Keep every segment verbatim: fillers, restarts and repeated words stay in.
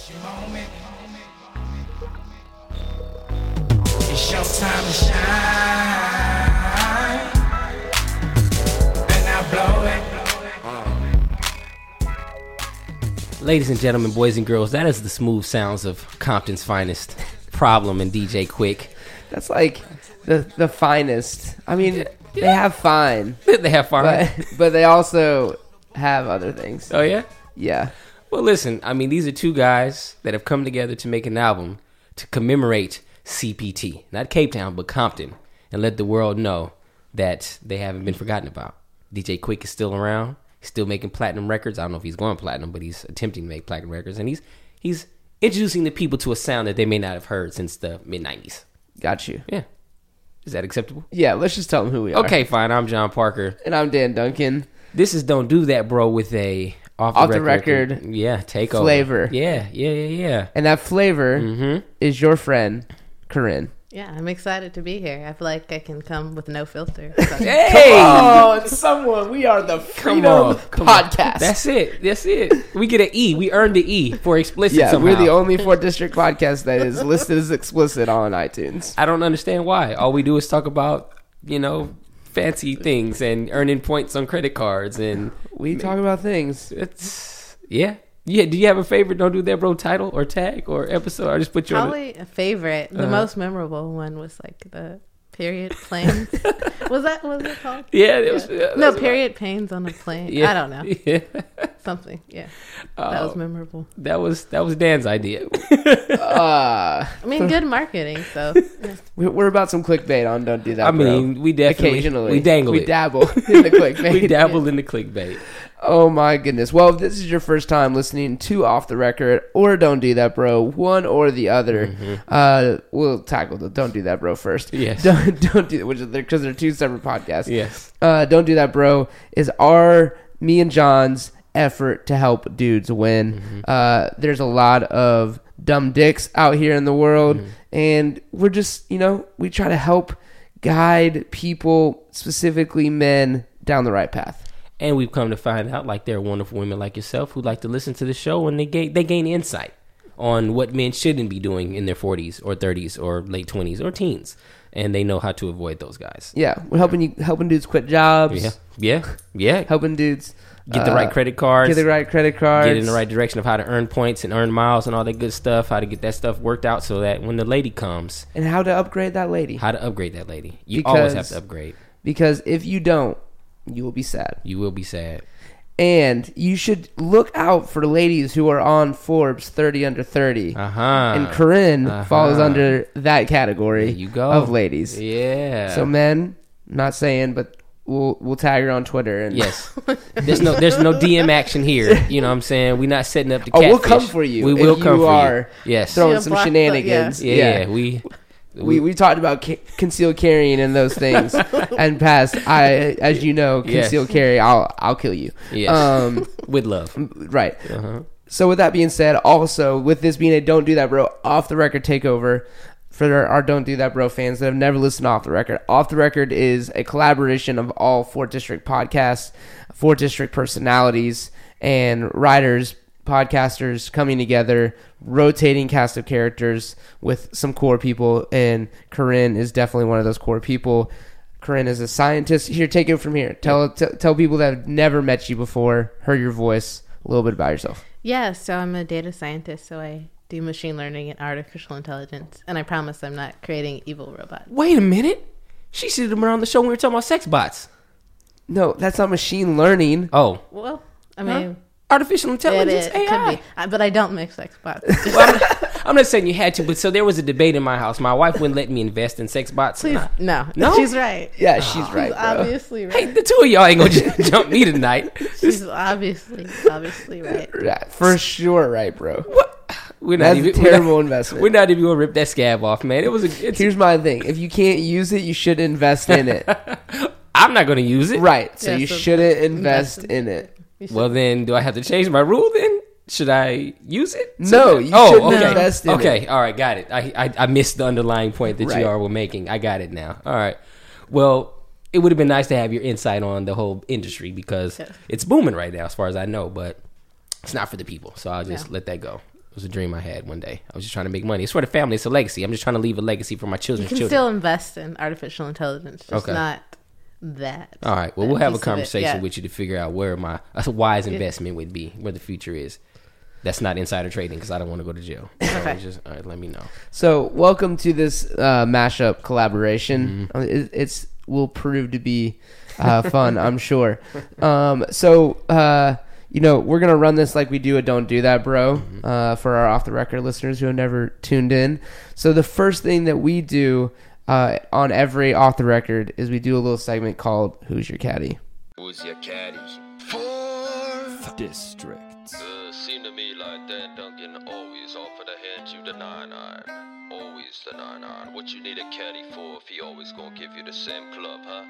It's your time to shine, and I blow it. Ladies and gentlemen, boys and girls, that is the smooth sounds of Compton's finest, Problem and D J Quick. That's like the the finest. I mean, they have fine, They have fun. but but they also have other things. Oh, yeah? Yeah. Well, listen, I mean, these are two guys that have come together to make an album to commemorate C P T. Not Cape Town, but Compton. And let the world know that they haven't been forgotten about. D J Quick is still around. He's still making platinum records. I don't know if he's going platinum, but he's attempting to make platinum records. And he's he's introducing the people to a sound that they may not have heard since the mid-nineties. Got you. Yeah. Is that acceptable? Yeah, let's just tell them who we are. Okay, fine. I'm John Parker. And I'm Dan Duncan. This is Don't Do That, Bro, with a off the, Off the record, record yeah, takeover. flavor. Yeah, yeah, yeah, yeah. And that flavor Mm-hmm. is your friend, Corinne. Yeah, I'm excited to be here. I feel like I can come with no filter. So. Hey! Oh, it's someone. We are the Come Freedom on, come on. Podcast. That's it. That's it. We get an E. We earned the E for explicit yeah, somehow. we're the only fourth District podcast that is listed as explicit on iTunes. I don't understand why. All we do is talk about, you know, fancy things and earning points on credit cards. And We talk about things. it's, yeah. Yeah. Do you have a favorite Don't Do That, Bro title or tag or episode? I just put you on it. Probably a favorite. The Uh-huh. most memorable one was like the period planes. was that what was it called? Yeah. It was, yeah, No, that's period pains on a plane. Yeah. I don't know. Yeah. Something. Yeah. That was Oh, memorable. that was that was Dan's idea. Uh, I mean, good marketing. So yeah. we- we're about some clickbait on Don't Do That, I Bro. mean, we definitely Occasionally. we dangle We it. dabble in the clickbait. We dabbled in the clickbait. Oh my goodness. Well, if this is your first time listening to Off the Record or Don't Do That Bro, one or the other, Mm-hmm. uh, we'll tackle the Don't Do That Bro first. Yes. Don't, don't do that, which is because they're two separate podcasts. Yes. Uh, Don't Do That Bro is our, me and John's effort to help dudes win. Mm-hmm. Uh, there's a lot of dumb dicks out here in the world, Mm-hmm. and we're just, you know, we try to help guide people, specifically men, down the right path. And we've come to find out, like, there are wonderful women like yourself who like to listen to the show, and they gain they gain insight on what men shouldn't be doing in their forties or thirties or late twenties or teens, and they know how to avoid those guys. Yeah, we're helping you, helping dudes quit jobs. Yeah, yeah, yeah. Helping dudes Get the uh, right credit cards. get the right credit cards, Get in the right direction of how to earn points and earn miles and all that good stuff. How to get that stuff worked out so that when the lady comes, and how to upgrade that lady. how to upgrade that lady. You Because- always have to upgrade. Because if you don't, you will be sad. You will be sad. And you should look out for ladies who are on Forbes thirty under thirty. Uh huh. And Corinne uh-huh. falls under that category There you go. of ladies. Yeah. So men, not saying, but we'll we'll tag her on Twitter. And Yes. There's no there's no D M action here. You know what I'm saying? We're not setting up the Oh, catfish. we'll come for you We if will come you for are you. Yes. throwing Yeah, some block the- shenanigans. yeah, Yeah. yeah. We We we talked about ca- concealed carrying and those things and past. I, as you know, Yes. concealed carry. I'll I'll kill you. Yes. Um. with love. Right. Uh-huh. So with that being said, also with this being a Don't Do That Bro off the record takeover for our, our Don't Do That Bro fans that have never listened to Off the Record, Off the Record is a collaboration of all fourth District podcasts, fourth District personalities, and writers, podcasters coming together, rotating cast of characters with some core people, and Corinne is definitely one of those core people. Corinne is a scientist. Here, take it from here. Tell t- tell people that have never met you before, heard your voice, a little bit about yourself. Yeah, so I'm a data scientist, so I do machine learning and artificial intelligence, and I promise I'm not creating evil robots. Wait a minute. She should have been on the show when we were talking about sex bots. No, that's not machine learning. Oh. Well, I mean, Artificial it, intelligence, it A I. could be, I- but I don't make sex bots. Well, I'm, not, I'm not saying you had to, but so there was a debate in my house. My wife wouldn't let me invest in sex bots. Please, no, No? she's right. Yeah, she's right, She's bro. obviously right. Hey, the two of y'all ain't gonna j- jump me tonight. She's obviously, obviously right. Yeah, for sure, right, bro. What? We're not That's even a terrible we're not, investment. We're not even gonna rip that scab off, man. It was a. It's, Here's my thing: if you can't use it, you should invest in it. I'm not gonna use it. Right. So Yeah, you so shouldn't invest invest in it. You should- Well, then, do I have to change my rule? Then should I use it? No, you shouldn't invest in okay. it. All right, got it. I, I I missed the underlying point that Right. you all were making. I got it now. All right. Well, it would have been nice to have your insight on the whole industry because Yeah. it's booming right now, as far as I know. But it's not for the people, so I'll just Yeah. let that go. It was a dream I had one day. I was just trying to make money. It's for the family. It's a legacy. I'm just trying to leave a legacy for my You children's can children. still invest in artificial intelligence, just Okay. not that. All right. Well, that we'll have a piece of it. conversation Yeah. with you to figure out where my a wise investment would be, where the future is. That's not insider trading because I don't want to go to jail. So Okay. it's just, all right, let me know. So, welcome to this uh, mashup collaboration. Mm-hmm. Uh, It, it's will prove to be uh, fun, I'm sure. Um, so, uh, you know, we're gonna run this like we do a "Don't Do That, Bro" Mm-hmm. uh, for our off the record listeners who have never tuned in. So, the first thing that we do uh, on every off the record is we do a little segment called "Who's Your Caddy." Who's your caddy? Fourth district. Uh, seem to me like Dan Duncan always offer to hand you the nine iron. Always the nine iron. What you need a caddy for if he always gonna give you the same club, huh?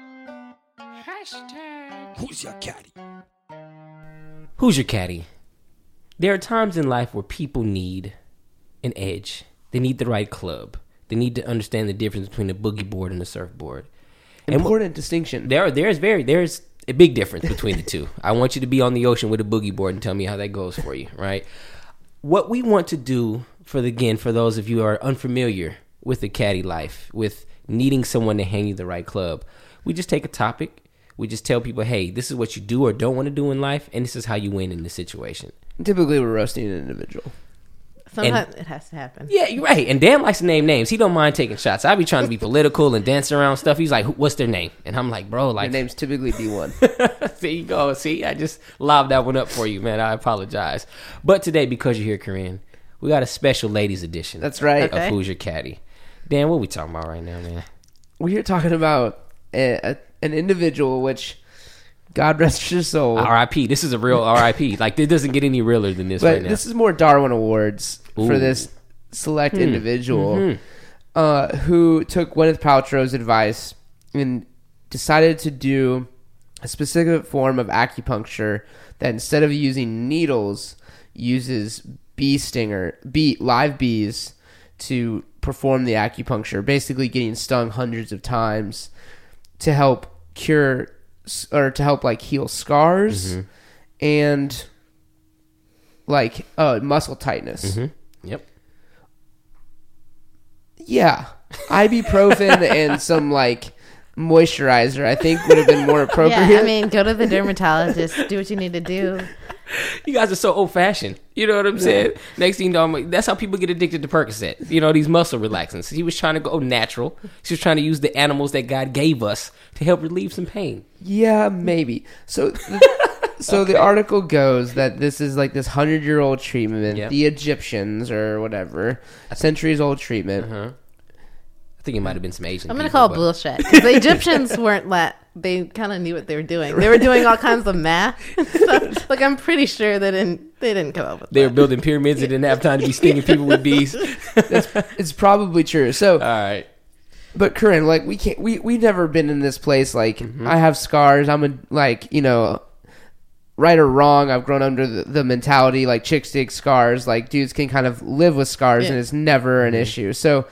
Who's your caddy? Who's your caddy? There are times in life where people need an edge. They need the right club. They need to understand the difference between a boogie board and a surfboard. And wh- Important distinction. There, are, there's very, there's a big difference between the two. I want you to be on the ocean with a boogie board and tell me how that goes for you, right? What we want to do for the, again, for those of you who are unfamiliar with the caddy life, with needing someone to hand you the right club, we just take a topic. We just tell people, hey, this is what you do or don't want to do in life, and this is how you win in this situation. Typically, we're roasting an individual. Sometimes it has to happen. Yeah, you're right. And Dan likes to name names. He don't mind taking shots. I be trying to be political and dancing around stuff. He's like, what's their name? And I'm like, bro, My like, name's typically D one. there you go. See, I just lobbed that one up for you, man. I apologize. But today, because you're here, Corinne, we got a special ladies edition. That's right. Of Okay. Who's Your Caddy. Dan, what we talking about right now, man? We're here talking about a, a, an individual, which God rest his soul. R I P. This is a real R I P. Like, it doesn't get any realer than this But right now. this is more Darwin Awards for Ooh. this select Hmm. individual Mm-hmm. uh, who took Gwyneth Paltrow's advice and decided to do a specific form of acupuncture that instead of using needles, uses bee stinger, bee live bees to perform the acupuncture, basically getting stung hundreds of times to help cure or to help like heal scars Mm-hmm. and like uh, muscle tightness. Mm-hmm. Yep. Yeah, ibuprofen and some like moisturizer, I think would have been more appropriate. Yeah, I mean, go to the dermatologist, do what you need to do. You guys are so old fashioned. You know what I'm saying? Next thing you know, I'm like, that's how people get addicted to Percocet. You know, these muscle relaxants. He was trying to go natural. He was trying to use the animals that God gave us to help relieve some pain. Yeah, maybe. So, the, so the article goes that this is like this hundred year old treatment. Yep. The Egyptians or whatever, centuries old treatment. Uh-huh. I think it might have been some Asian I'm going to people, call but- bullshit. 'Cause the Egyptians weren't that. They kind of knew what they were doing. They were doing all kinds of math and stuff. Like, I'm pretty sure they didn't, they didn't come up with They were that. building pyramids and didn't have time to be stinging people with bees. It's probably true. So, All right. but Corinne, like we can't, we we've never been in this place. Like Mm-hmm. I have scars. I'm a like you know, right or wrong. I've grown under the, the mentality like chicks dig scars. Like dudes can kind of live with scars, Yeah. and it's never an issue. So,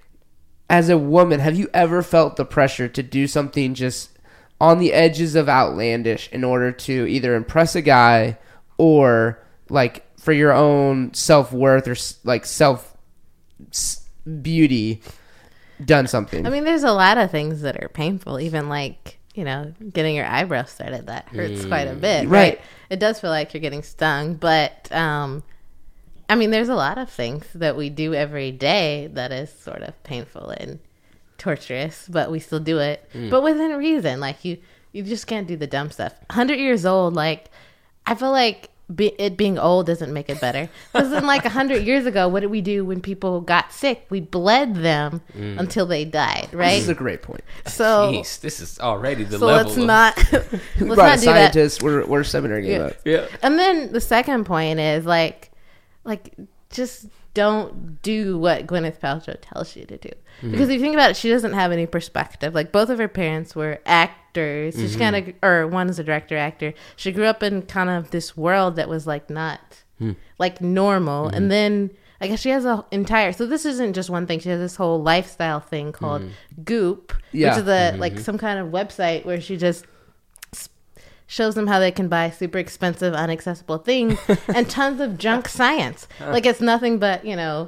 as a woman, have you ever felt the pressure to do something just on the edges of outlandish in order to either impress a guy or like for your own self worth or s- like self s- beauty? Done something. I mean, there's a lot of things that are painful, even like, you know, getting your eyebrows started. That hurts quite a bit, right? Right. It does feel like you're getting stung, but um, I mean, there's a lot of things that we do every day that is sort of painful and torturous, but we still do it, but within reason. Like you, you just can't do the dumb stuff. one hundred years old, like I feel like be, it being old doesn't make it better. Because then, like one hundred years ago, what did we do when people got sick? We bled them until they died, right? This is a great point. So, Jeez, this is already the so level. let's of- not let's We not brought a do that. scientist. We're we're seminary game Yeah. up. Yeah. And then the second point is like, like just don't do what Gwyneth Paltrow tells you to do. Because if you think about it, she doesn't have any perspective. Like both of her parents were actors. So she kind of, or one is a director actor. She grew up in kind of this world that was like not like normal. And then I guess she has a entire. So this isn't just one thing. She has this whole lifestyle thing called Goop, Yeah. which is a like some kind of website where she just shows them how they can buy super expensive, unaccessible things and tons of junk science. Like it's nothing but, you know,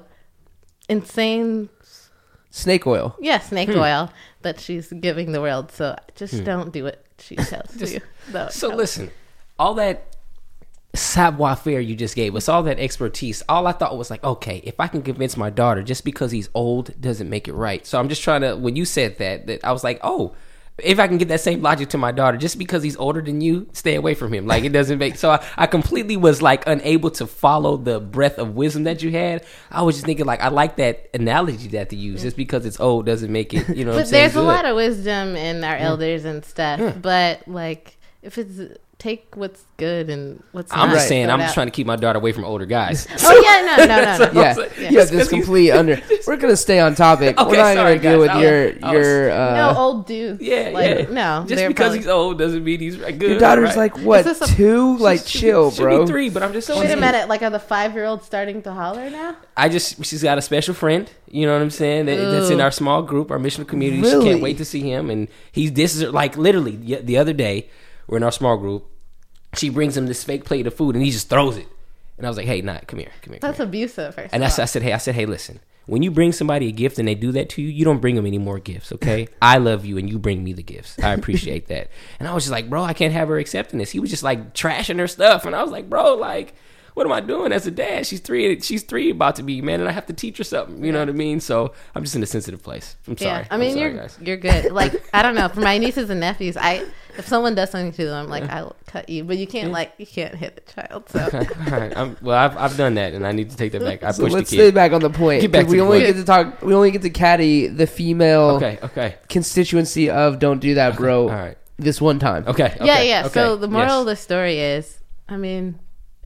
insane, Snake oil. yeah, snake oil that she's giving the world. So just don't do what she tells you. That So helps. listen, all that savoir faire you just gave us, all that expertise, all I thought was like, okay, if I can convince my daughter just because he's old doesn't make it right. So I'm just trying to, when you said that, that I was like, oh, if I can get that same logic to my daughter, just because he's older than you, stay away from him. Like, it doesn't make... So I, I completely was, like, unable to follow the breadth of wisdom that you had. I was just thinking, like, I like that analogy that to use. Just because it's old doesn't make it, you know what I'm But saying, there's a good. lot of wisdom in our elders and stuff. Yeah. But, like, if it's... Take what's good and what's I'm not. just saying, throw I'm it just out. trying to keep my daughter away from older guys. Oh, yeah, no, no, no, no. Yeah, Yeah. you have this complete under. We're gonna stay on topic. Okay, We're not sorry, gonna deal guys. with I was- your I was- your. Uh, No, old dudes. Yeah, like, yeah. No, Just they're because probably- he's old doesn't mean he's good. your daughter's right? like what Is this a- two? Like Should be- chill, should bro. be three, but I'm just So wait a saying. minute, like are the five-year-olds starting to holler now? I just, she's got a special friend, you know what I'm saying, that, that's in Ooh. our small group, our missional community. She Really? can't wait to see him. And he's, this is like literally the the other day, we're in our small group. She brings him this fake plate of food and he just throws it. And I was like, hey, nah, come here, come here. Come That's here. abusive. First And I, of s- I all. said, hey, I said, hey, listen, when you bring somebody a gift and they do that to you, you don't bring them any more gifts, okay? I love you and you bring me the gifts. I appreciate that. And I was just like, bro, I can't have her accepting this. He was just like trashing her stuff. And I was like, bro, like, what am I doing as a dad? She's three. She's three about to be, man, and I have to teach her something. You know what I mean? So I'm just in a sensitive place. I'm sorry. Yeah, I mean I'm sorry, you're guys. you're good. Like I don't know, for my nieces and nephews, I if someone does something to them, like I'll cut you, but you can't like you can't hit the child. So All right. I'm, well, I've I've done that, and I need to take that back. I So pushed the let's kid. stay back on the point. Get back 'cause to we the only point. get to talk. We only get to caddy the female Okay. Okay. constituency of "Don't Do That, Bro." All right. This one time. Okay. okay yeah, yeah. Okay. So the moral yes. of the story is, I mean,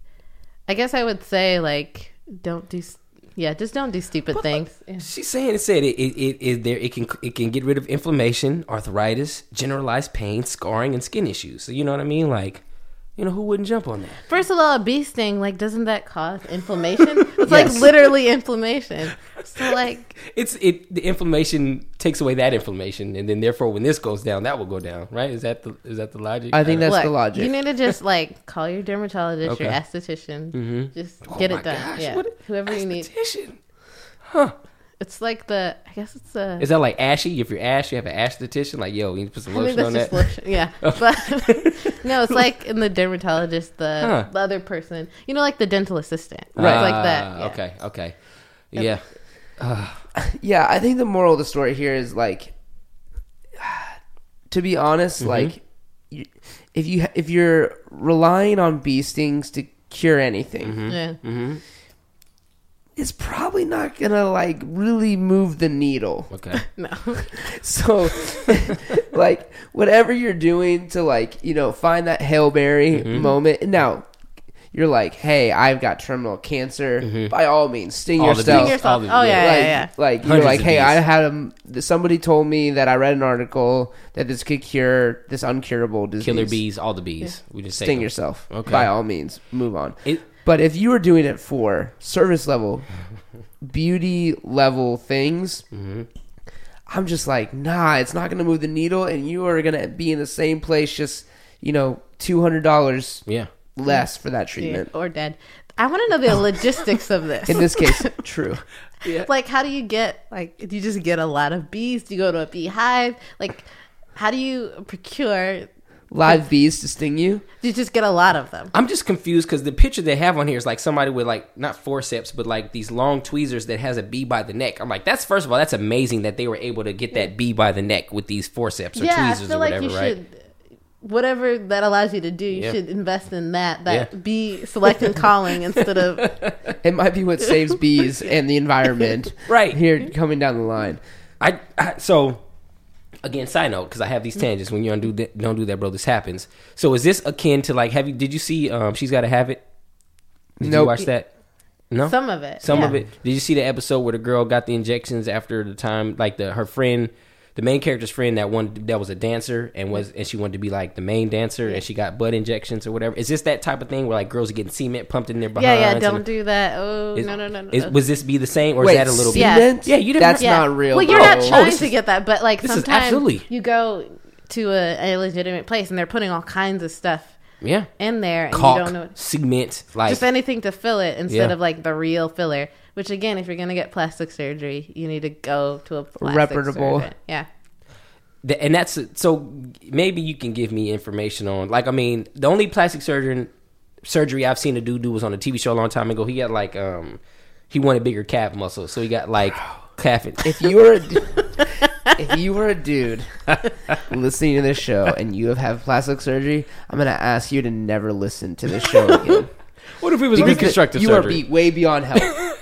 I guess I would say like don't do, s- yeah, just don't do stupid But, things. uh, Yeah. She's saying it said it it, it it there it can it can get rid of inflammation, arthritis, generalized pain, scarring, and skin issues. So you know what I mean? Like, you know, who wouldn't jump on that? First of all, a bee sting, like, doesn't that cause inflammation? It's Yes. like literally inflammation. So like, It's it the inflammation takes away that inflammation, and then therefore when this goes down, that will go down, right? Is that the is that the logic? I think that's look, the logic. you need to just like call your dermatologist, your Okay. esthetician, Mhm. just Oh get my it done. gosh, Yeah, what- whoever you need. Esthetician. Huh? It's like the, I guess it's a. Is that like ashy? If you're ash, you have an esthetician. Like, yo, you need to put some I think lotion that's on just that. lotion. Yeah, but no, it's like in the dermatologist, the, Huh. the other person, you know, like the dental assistant, Right. It's like Ah, that. Yeah. Okay. Okay. Yep. Yeah. Yeah, I think the moral of the story here is like, to be honest, Mm-hmm. like, you, if you if you're relying on bee stings to cure anything, Yeah. Mm-hmm. it's probably not gonna like really move the needle. Okay. No. So, like, whatever you're doing to like, you know, find that Hail Mary Mm-hmm. moment. Now, you're like, hey, I've got terminal cancer. By all means, sting Mm-hmm. All the yourself. bees. yourself. All the- Oh, yeah, like, yeah, yeah. like you're Hundreds like, of hey, bees. I had a somebody told me that I read an article that this could cure this uncurable disease. Killer bees, all the bees. We just take Sting them. yourself. Okay. By all means, move on. It, But if you were doing it for service level, beauty level things, Mm-hmm. I'm just like, nah, it's not going to move the needle, and you are going to be in the same place, just, you know, two hundred dollars yeah. less for that Yeah, treatment. or dead. I want to know the logistics of this. In this case, true. Like, how do you get, like, do you just get a lot of bees? Do you go to a beehive? Like, how do you procure, Live bees to sting you. do you just get a lot of them? I'm just confused because the picture they have on here is like somebody with like not forceps but like these long tweezers that has a bee by the neck. I'm like, that's first of all, that's amazing that they were able to get that bee by the neck with these forceps or Yeah, I tweezers feel or like whatever, you right? should, whatever that allows you to do, you Yeah. should invest in that. That Yeah. bee select and calling instead of, It might be what saves bees and the environment. Right. Here, coming down the line. I, I so again, side note because I have these tangents. When you undo that, don't do that, bro. This happens. So is this akin to like? Have you? Did you see? Um, She's Gotta Have It. Did you Nope. watch that? No. some of it. Some yeah. of it. Did you see the episode where the girl got the injections after the time, like the her friend, the main character's friend that one that was a dancer and was and she wanted to be like the main dancer and she got butt injections or whatever. Is this that type of thing where like girls are getting cement pumped in their behinds? Yeah, yeah, and- don't do that. Oh, is- no, no, no, no. Is, was this be the same or Wait, is that a little bit? Yeah. cement? Yeah, you didn't That's have- not real. Well, you're bro. not trying this to is- get that, but like this is sometimes absolutely- you go to a, a legitimate place, and they're putting all kinds of stuff Yeah. in there, and Caulk, you don't know cement, like just anything to fill it instead Yeah. of like the real filler. Which again, if you're gonna get plastic surgery, you need to go to a plastic Reputable. surgeon. Yeah. Th- and that's so maybe you can give me information on like I mean the only plastic surgeon surgery I've seen a dude do was on a T V show a long time ago. He got like um he wanted bigger calf muscles, so he got like calf. If you were a, du- if you were a dude listening to this show and you have had plastic surgery, I'm gonna ask you to never listen to this show again. What if it was Because reconstructive you surgery? are be- way beyond help.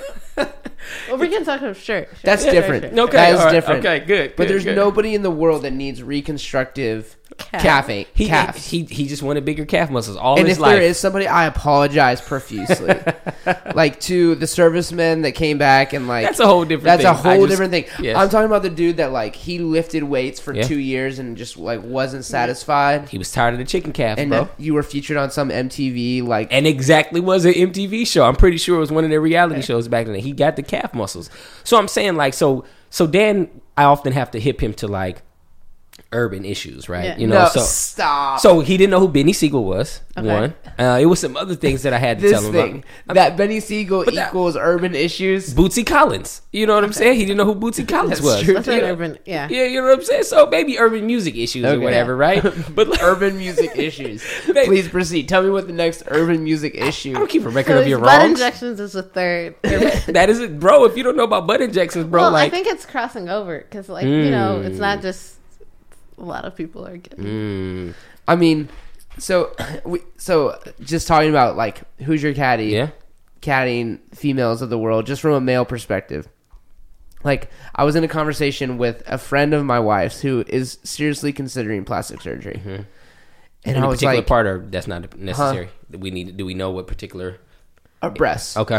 Well, we can talk about sure. sure. That's Sure, different. sure, sure. Okay, that is all right, different. okay, good, But good, there's good. nobody in the world that needs reconstructive Calf. calfing. He, calves. he he just wanted bigger calf muscles all and his if life. there is somebody, I apologize profusely. Like to the servicemen that came back and like That's a whole different That's thing. a whole I just- different thing. yes. I'm talking about the dude that like he lifted weights for Yeah. two years and just like wasn't satisfied. he was tired of the chicken calf, And bro. that you were featured on some M T V like And exactly was an M T V show. I'm pretty sure it was one of their reality shows back then. He got the calf muscles. So I'm saying like so so Dan, I often have to hip him to like urban issues, right? Yeah. You know, no, so stop. so he didn't know who Benny Siegel was. Okay. One, uh, it was some other things that I had to this tell him thing about. that Benny Siegel But that- equals urban issues. Bootsy Collins. You know what I'm saying? He didn't know who Bootsy Collins That's was. true. That's an urban. Yeah. Yeah, you know what I'm saying? So maybe urban music issues or Okay. whatever, right? But like, Urban music issues. Babe. Please proceed. Tell me what the next urban music issue. I don't keep a record So of his your butt wrongs. injections is the third. That is it, bro. If you don't know about butt injections, bro, well, like I think it's crossing over because, like, you know, it's Mm. not just a lot of people are getting. mm, I mean, so we so just talking about like who's your caddy? yeah. Caddying females of the world, just from a male perspective. Like I was in a conversation with a friend of my wife's who is seriously considering plastic surgery, Mm-hmm. and In I a was particular like, part, or that's not necessary. We need. Do we know what particular? a breast, Okay.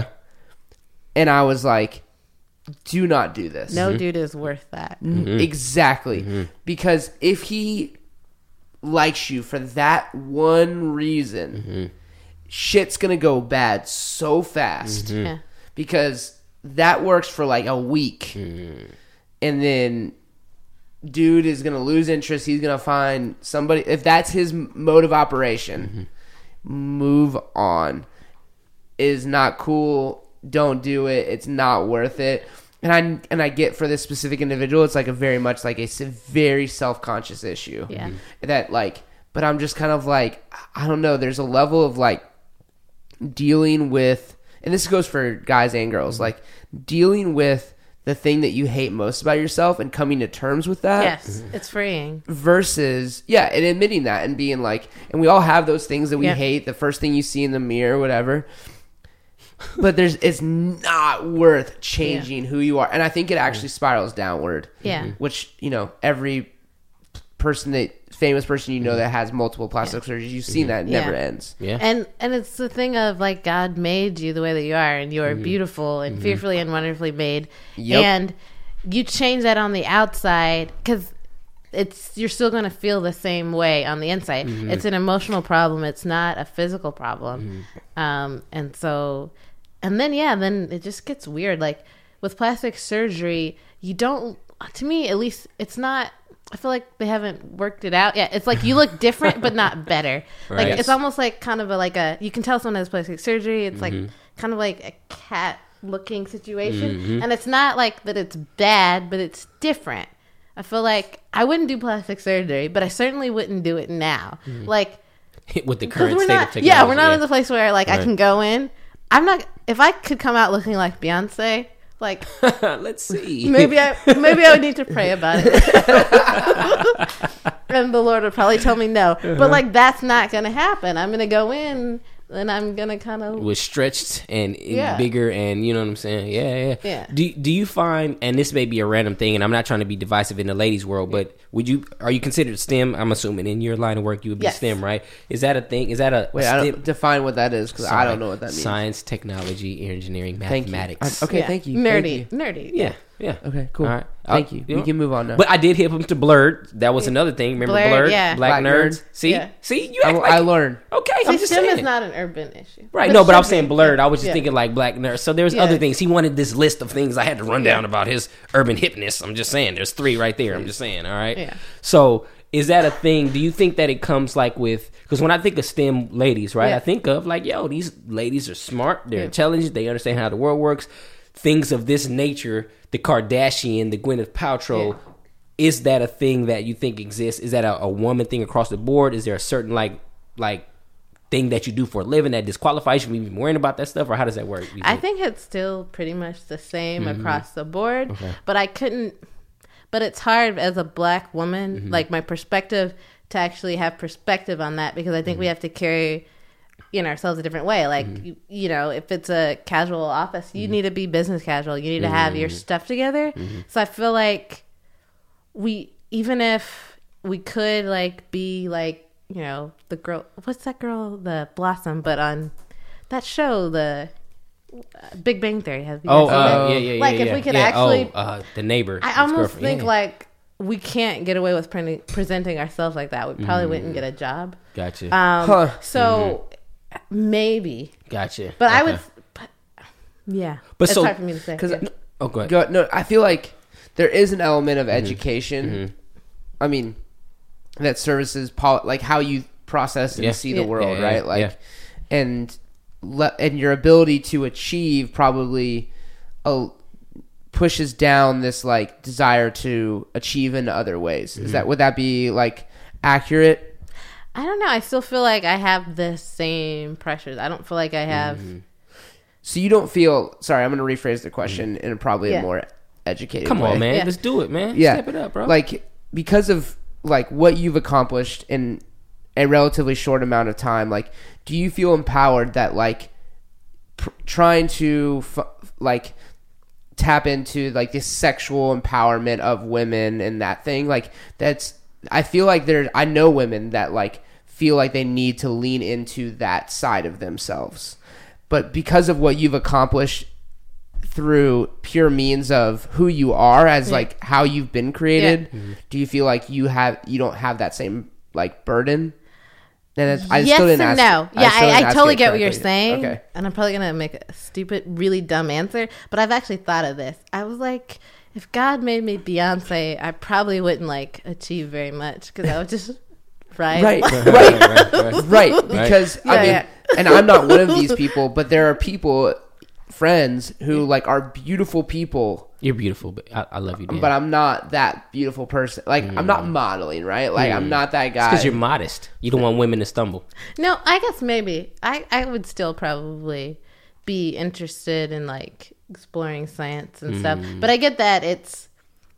and I was like, do not do this. No dude is worth that. N- Exactly. Because if he likes you for that one reason, shit's going to go bad so fast. Yeah. Because that works for like a week. And then dude is going to lose interest. He's going to find somebody. If that's his m- mode of operation, move on. It is not cool. Don't do it. It's not worth it. And I and I get for this specific individual, it's like a very much like a s- very self conscious issue. Yeah. That like, but I'm just kind of like, I don't know. There's a level of like dealing with, and this goes for guys and girls, like dealing with the thing that you hate most about yourself and coming to terms with that. Yes, it's freeing. Versus, yeah, and admitting that and being like, and we all have those things that we Yeah. hate. The first thing you see in the mirror, whatever. But there's, it's not worth changing who you are, and I think it actually spirals downward. Yeah. Which, you know, every person that famous person you know that has multiple plastic surgeries, you've seen that it never Yeah. ends. Yeah. And and it's the thing of like God made you the way that you are, and you are beautiful and fearfully and wonderfully made. Yep. And you change that on the outside because it's you're still going to feel the same way on the inside. It's an emotional problem. It's not a physical problem. Um, and so, and then yeah, then it just gets weird. Like with plastic surgery, you don't. To me, at least, it's not. I feel like they haven't worked it out yet. It's like you look different, but not better. Like Right. it's almost like kind of a, like a. You can tell someone has plastic surgery. It's like kind of like a cat looking situation, and it's not like that. It's bad, but it's different. I feel like I wouldn't do plastic surgery, but I certainly wouldn't do it now. Like With the because current we're state not. of technology. Yeah, we're not in the place where like I Right. can go in. I'm not. If I could come out looking like Beyonce, like Let's see. maybe I maybe I would need to pray about it. And the Lord would probably tell me no. But like that's not gonna happen. I'm gonna go in and I'm gonna kind of was stretched and, and Yeah. bigger, and you know what I'm saying? Yeah, yeah. Yeah. Do Do you find, and this may be a random thing, and I'm not trying to be divisive in the ladies' world, but would you are you considered STEM? I'm assuming in your line of work you would be Yes. STEM, right? Is that a thing? Is that a Wait, I STEM? don't define what that is because I don't know what that means. Science, technology, engineering, Thank you. mathematics. I- okay, yeah. thank you. Nerdy, Thank you. nerdy. Yeah, yeah. Okay, cool. All right. Thank Uh, you. you We know? can move on now. But I did hit him to Blurred. That was another thing. Remember Blurred, Blurred? yeah. Black, Black nerds. Nerd. See, Yeah. see, you I, act like I learned. okay. See, I'm just STEM saying. is not an urban issue. Right, no, but I was should saying be. Blurred. I was just Yeah. thinking like Black Nerd. So there's Yeah. other things. He wanted this list of things I had to run down about his urban hipness. I'm just saying, there's three right there. I'm just saying, all right. Yeah. So is that a thing? Do you think that it comes like with, because when I think of STEM ladies, right, Yeah. I think of like, yo, these ladies are smart, they're Yeah. intelligent, they understand how the world works. Things of this nature, the Kardashian, the Gwyneth Paltrow, Yeah. is that a thing that you think exists? Is that a, a woman thing across the board? Is there a certain like like thing that you do for a living that disqualifies you from even worrying about that stuff, or how does that work? you I think it's still pretty much the same across the board, but I couldn't. But it's hard as a black woman, like my perspective, to actually have perspective on that, because I think we have to carry, you know, ourselves a different way. Like, you, you know, if it's a casual office, you need to be business casual. You need to have your stuff together. So I feel like we, even if we could like be like, you know, the girl, what's that girl, the Blossom, but on that show, the uh, Big Bang Theory. Have you Oh, guys seen uh, it? yeah, yeah, yeah. Like, yeah. if we could yeah. actually- oh, uh, the neighbor. I his almost girlfriend. think Yeah. like we can't get away with pre- presenting ourselves like that. We probably Mm. wouldn't get a job. Gotcha, Um, Huh. So maybe, gotcha. but I Okay. would. But, yeah, But it's so- hard for me to say. Because yeah. Oh, go ahead. Go, no, I feel like there is an element of education. I mean, that services pol- like how you process and Yeah. see Yeah. the world, Yeah, yeah, right? yeah. Like, Yeah. and le- and your ability to achieve probably uh, pushes down this like desire to achieve in other ways. Is that would that be like accurate? I don't know. I still feel like I have the same pressures. I don't feel like I have. So you don't feel sorry. I'm going to rephrase the question in probably Yeah. a more educated Come way. on, man. Yeah. Let's do it, man. Yeah, Step it up, bro. Like because of like what you've accomplished in a relatively short amount of time. Like, do you feel empowered that like pr- trying to f- like tap into like this sexual empowerment of women and that thing? Like that's I feel like there. I know women that like feel like they need to lean into that side of themselves, but because of what you've accomplished through pure means of who you are as like how you've been created, do you feel like you have you don't have that same like burden? And it's, I yes still and didn't ask, no. Yeah, still I, didn't I ask totally it get what you're correctly. saying. Okay. And I'm probably going to make a stupid, really dumb answer. But I've actually thought of this. I was like, if God made me Beyonce, I probably wouldn't like achieve very much because I would just ride. Right, right, right, right, right. right. Because I Yeah, mean, yeah. and I'm not one of these people, but there are people, friends who like are beautiful people. You're beautiful, but I, I love you, Dan. But I'm not that beautiful person. Like I'm not modeling, right? Like I'm not that guy. because you're modest. You don't want women to stumble. No, I guess maybe. I, I would still probably be interested in like exploring science and stuff. But I get that it's,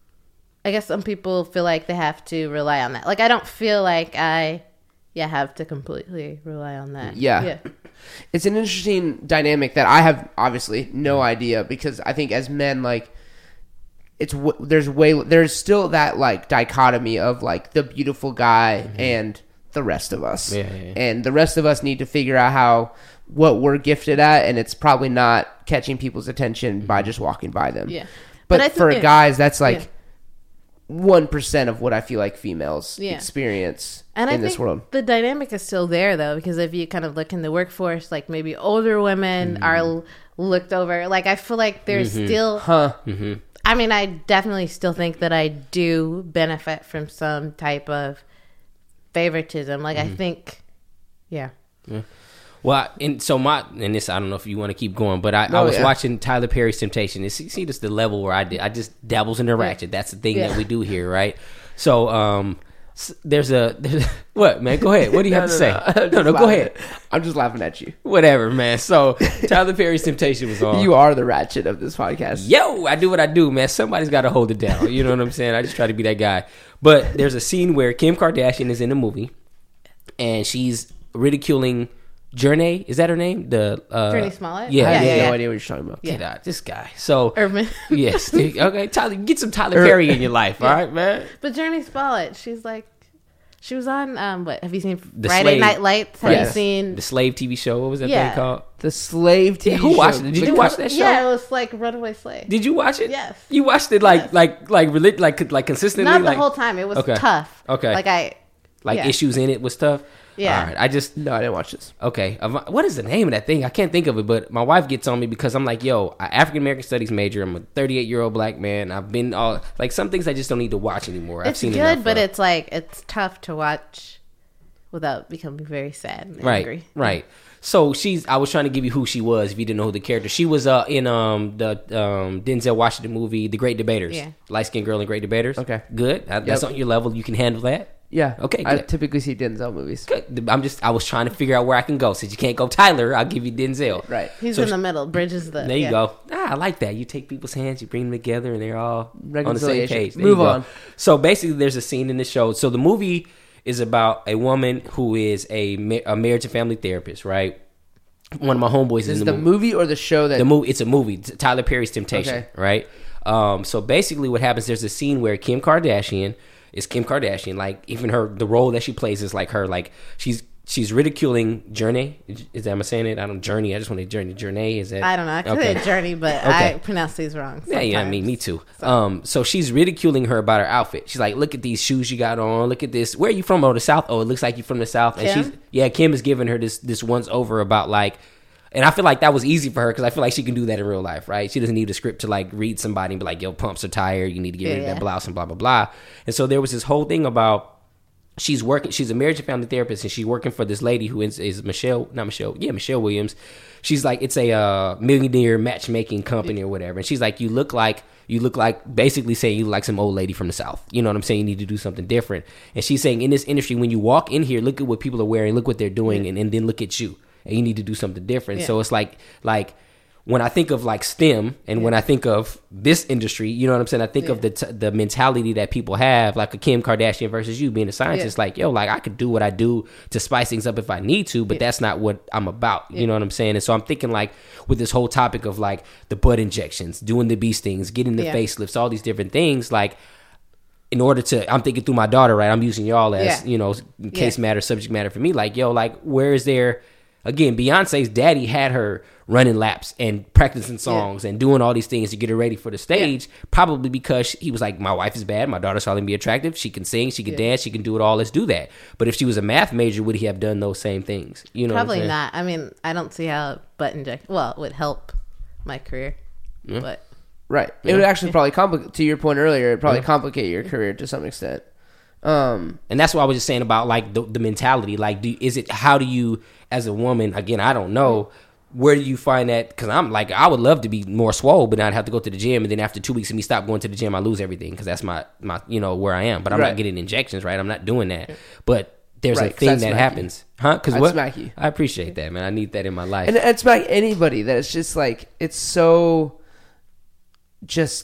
I guess some people feel like they have to rely on that. Like I don't feel like I, yeah, have to completely rely on that. Yeah. Yeah. It's an interesting dynamic that I have obviously no idea, because I think as men, like it's w- there's way there's still that like dichotomy of like the beautiful guy and the rest of us. Yeah, yeah, yeah. And the rest of us need to figure out how what we're gifted at, and it's probably not catching people's attention by just walking by them. Yeah. But, But I think for it- guys, that's yeah. like one percent of what I feel like females Yeah. experience And in I this think world. the dynamic is still there though, because if you kind of look in the workforce, like maybe older women are l- looked over. Like I feel like there's still, Huh. I mean, I definitely still think that I do benefit from some type of favoritism. Like I think, yeah. Well, and so my and this I don't know if you want to keep going, but I, I No, was yeah. watching Tyler Perry's Temptation. It's, see, this the level where I did. I just dabbles in the ratchet. That's the thing Yeah. that we do here, right? So, um, s- there's a there's, what man? Go ahead. What do you have to say? I'm No, just no, go laughing. ahead. I'm just laughing at you. Whatever, man. So Tyler Perry's Temptation was on. You are the ratchet of this podcast. Yo, I do what I do, man. Somebody's got to hold it down. You know what I'm saying? I just try to be that guy. But there's a scene where Kim Kardashian is in a movie, and she's ridiculing Journey. Is that her name? The uh, Journey Smollett? Yeah, I yeah, have yeah. no yeah. idea what you're talking about. Get out, this guy. So Urban. yes, okay. Tyler, get some Tyler Perry in your life, all right, man. But Journey Smollett, she's like, she was on, um, what, have you seen The Friday Slave. Night Lights? Have Yes. you seen? The Slave T V show. What was that Yeah. thing called? The slave T V Yeah, who watched show. it? Did The you co- watch that show? Yeah, it was like Runaway Slave. Did you watch it? Yes. You watched it like Yes. like like relig- like like consistently. Not the like, whole time. It was Okay. tough. Okay. Like I, like yeah. issues in it was tough. Yeah. All right. I just No, I didn't watch this. okay. Um, What is the name of that thing? I can't think of it. But my wife gets on me because I'm like, yo, I African American studies major. I'm a thirty-eight year old black man. I've been all like some things I just don't need to watch anymore. I've It's seen good, enough but of. it's like it's tough to watch without becoming very sad and right, angry. right. So she's. I was trying to give you who she was. If you didn't know who the character, she was uh in um the um Denzel Washington movie, The Great Debaters. Yeah. Light skinned girl in Great Debaters. Okay. Good. Uh, That's Yep. on your level. You can handle that. Yeah. Okay, I good. typically see Denzel movies. Good. I'm just. I was trying to figure out where I can go. Since you can't go Tyler, I'll give you Denzel. Right. He's So in she- the middle, bridges the. There you yeah. go. Ah, I like that. You take people's hands, you bring them together, and they're all on the same Reconciliation. page. There Move you go. on. So basically, there's a scene in the show. So the movie is about a woman who is a, ma- a marriage and family therapist, right? One of my homeboys Is is in the the, movie or the show that the movie. It's a movie. T- Tyler Perry's Temptation, Okay. right? Um, so basically, what happens? There's a scene where Kim Kardashian is Kim Kardashian. Like even her, the role that she plays is like her. Like she's she's ridiculing Journey. Is that am I saying it? I don't Journey. I just want to Journey. Journey is that? I don't know. I could Okay. say Journey, but Okay. I pronounce these wrong. Yeah, yeah, I sometimes. mean, me too. Um, so she's ridiculing her about her outfit. She's like, "Look at these shoes you got on. Look at this. Where are you from? Oh, the South. Oh, it looks like you're from the South." And Kim? she's yeah, Kim is giving her this this once over about like, and I feel like that was easy for her because I feel like she can do that in real life, right? She doesn't need a script to like read somebody and be like, "Yo, pumps are tired. You need to get Yeah, rid of yeah. that blouse and blah blah blah." And so there was this whole thing about. She's working. She's a marriage and family therapist, and she's working for this lady who is, is Michelle, not Michelle, yeah, Michelle Williams. She's like, it's a uh, millionaire matchmaking company or whatever. And she's like, you look like you look like basically saying you look like some old lady from the South. You know what I'm saying? You need to do something different. And she's saying in this industry, when you walk in here, look at what people are wearing, look what they're doing, and, and then look at you, and you need to do something different. Yeah. So it's like like. When I think of like STEM and when I think of this industry, you know what I'm saying? I think of the t- the mentality that people have, like a Kim Kardashian versus you being a scientist. Yeah. Like, yo, like I could do what I do to spice things up if I need to, but that's not what I'm about. You know what I'm saying? And so I'm thinking like with this whole topic of like the butt injections, doing the bee stings, getting the Yeah. facelifts, all these different things, like in order to, I'm thinking through my daughter, right? I'm using y'all as, Yeah. you know, case Yeah. matter, subject matter for me. Like, yo, like where is there, again, Beyonce's daddy had her running laps and practicing songs and doing all these things to get her ready for the stage, probably because he was like, my wife is bad, my daughter's probably be attractive, she can sing, she can dance, she can do it all, let's do that. But if she was a math major, would he have done those same things? You know what I'm Probably saying? not. I mean, I don't see how butt inject. Well, it would help my career, but Right. It would actually probably complicate, to your point earlier, it'd probably complicate your career to some extent. Um, And that's what I was just saying about like the, the mentality. Like, do is it, how do you, as a woman, again, I don't know, where do you find that? Because I'm like, I would love to be more swole, but I'd have to go to the gym, and then after two weeks of me stop going to the gym, I lose everything because that's my my you know where I am. But I'm Right. not getting injections, right? I'm not doing that. But there's Right, a 'cause thing I'd that smack happens, huh? Because I'd what? smack you. I appreciate that, man. I need that in my life. and it's like anybody that it's just like, it's so, just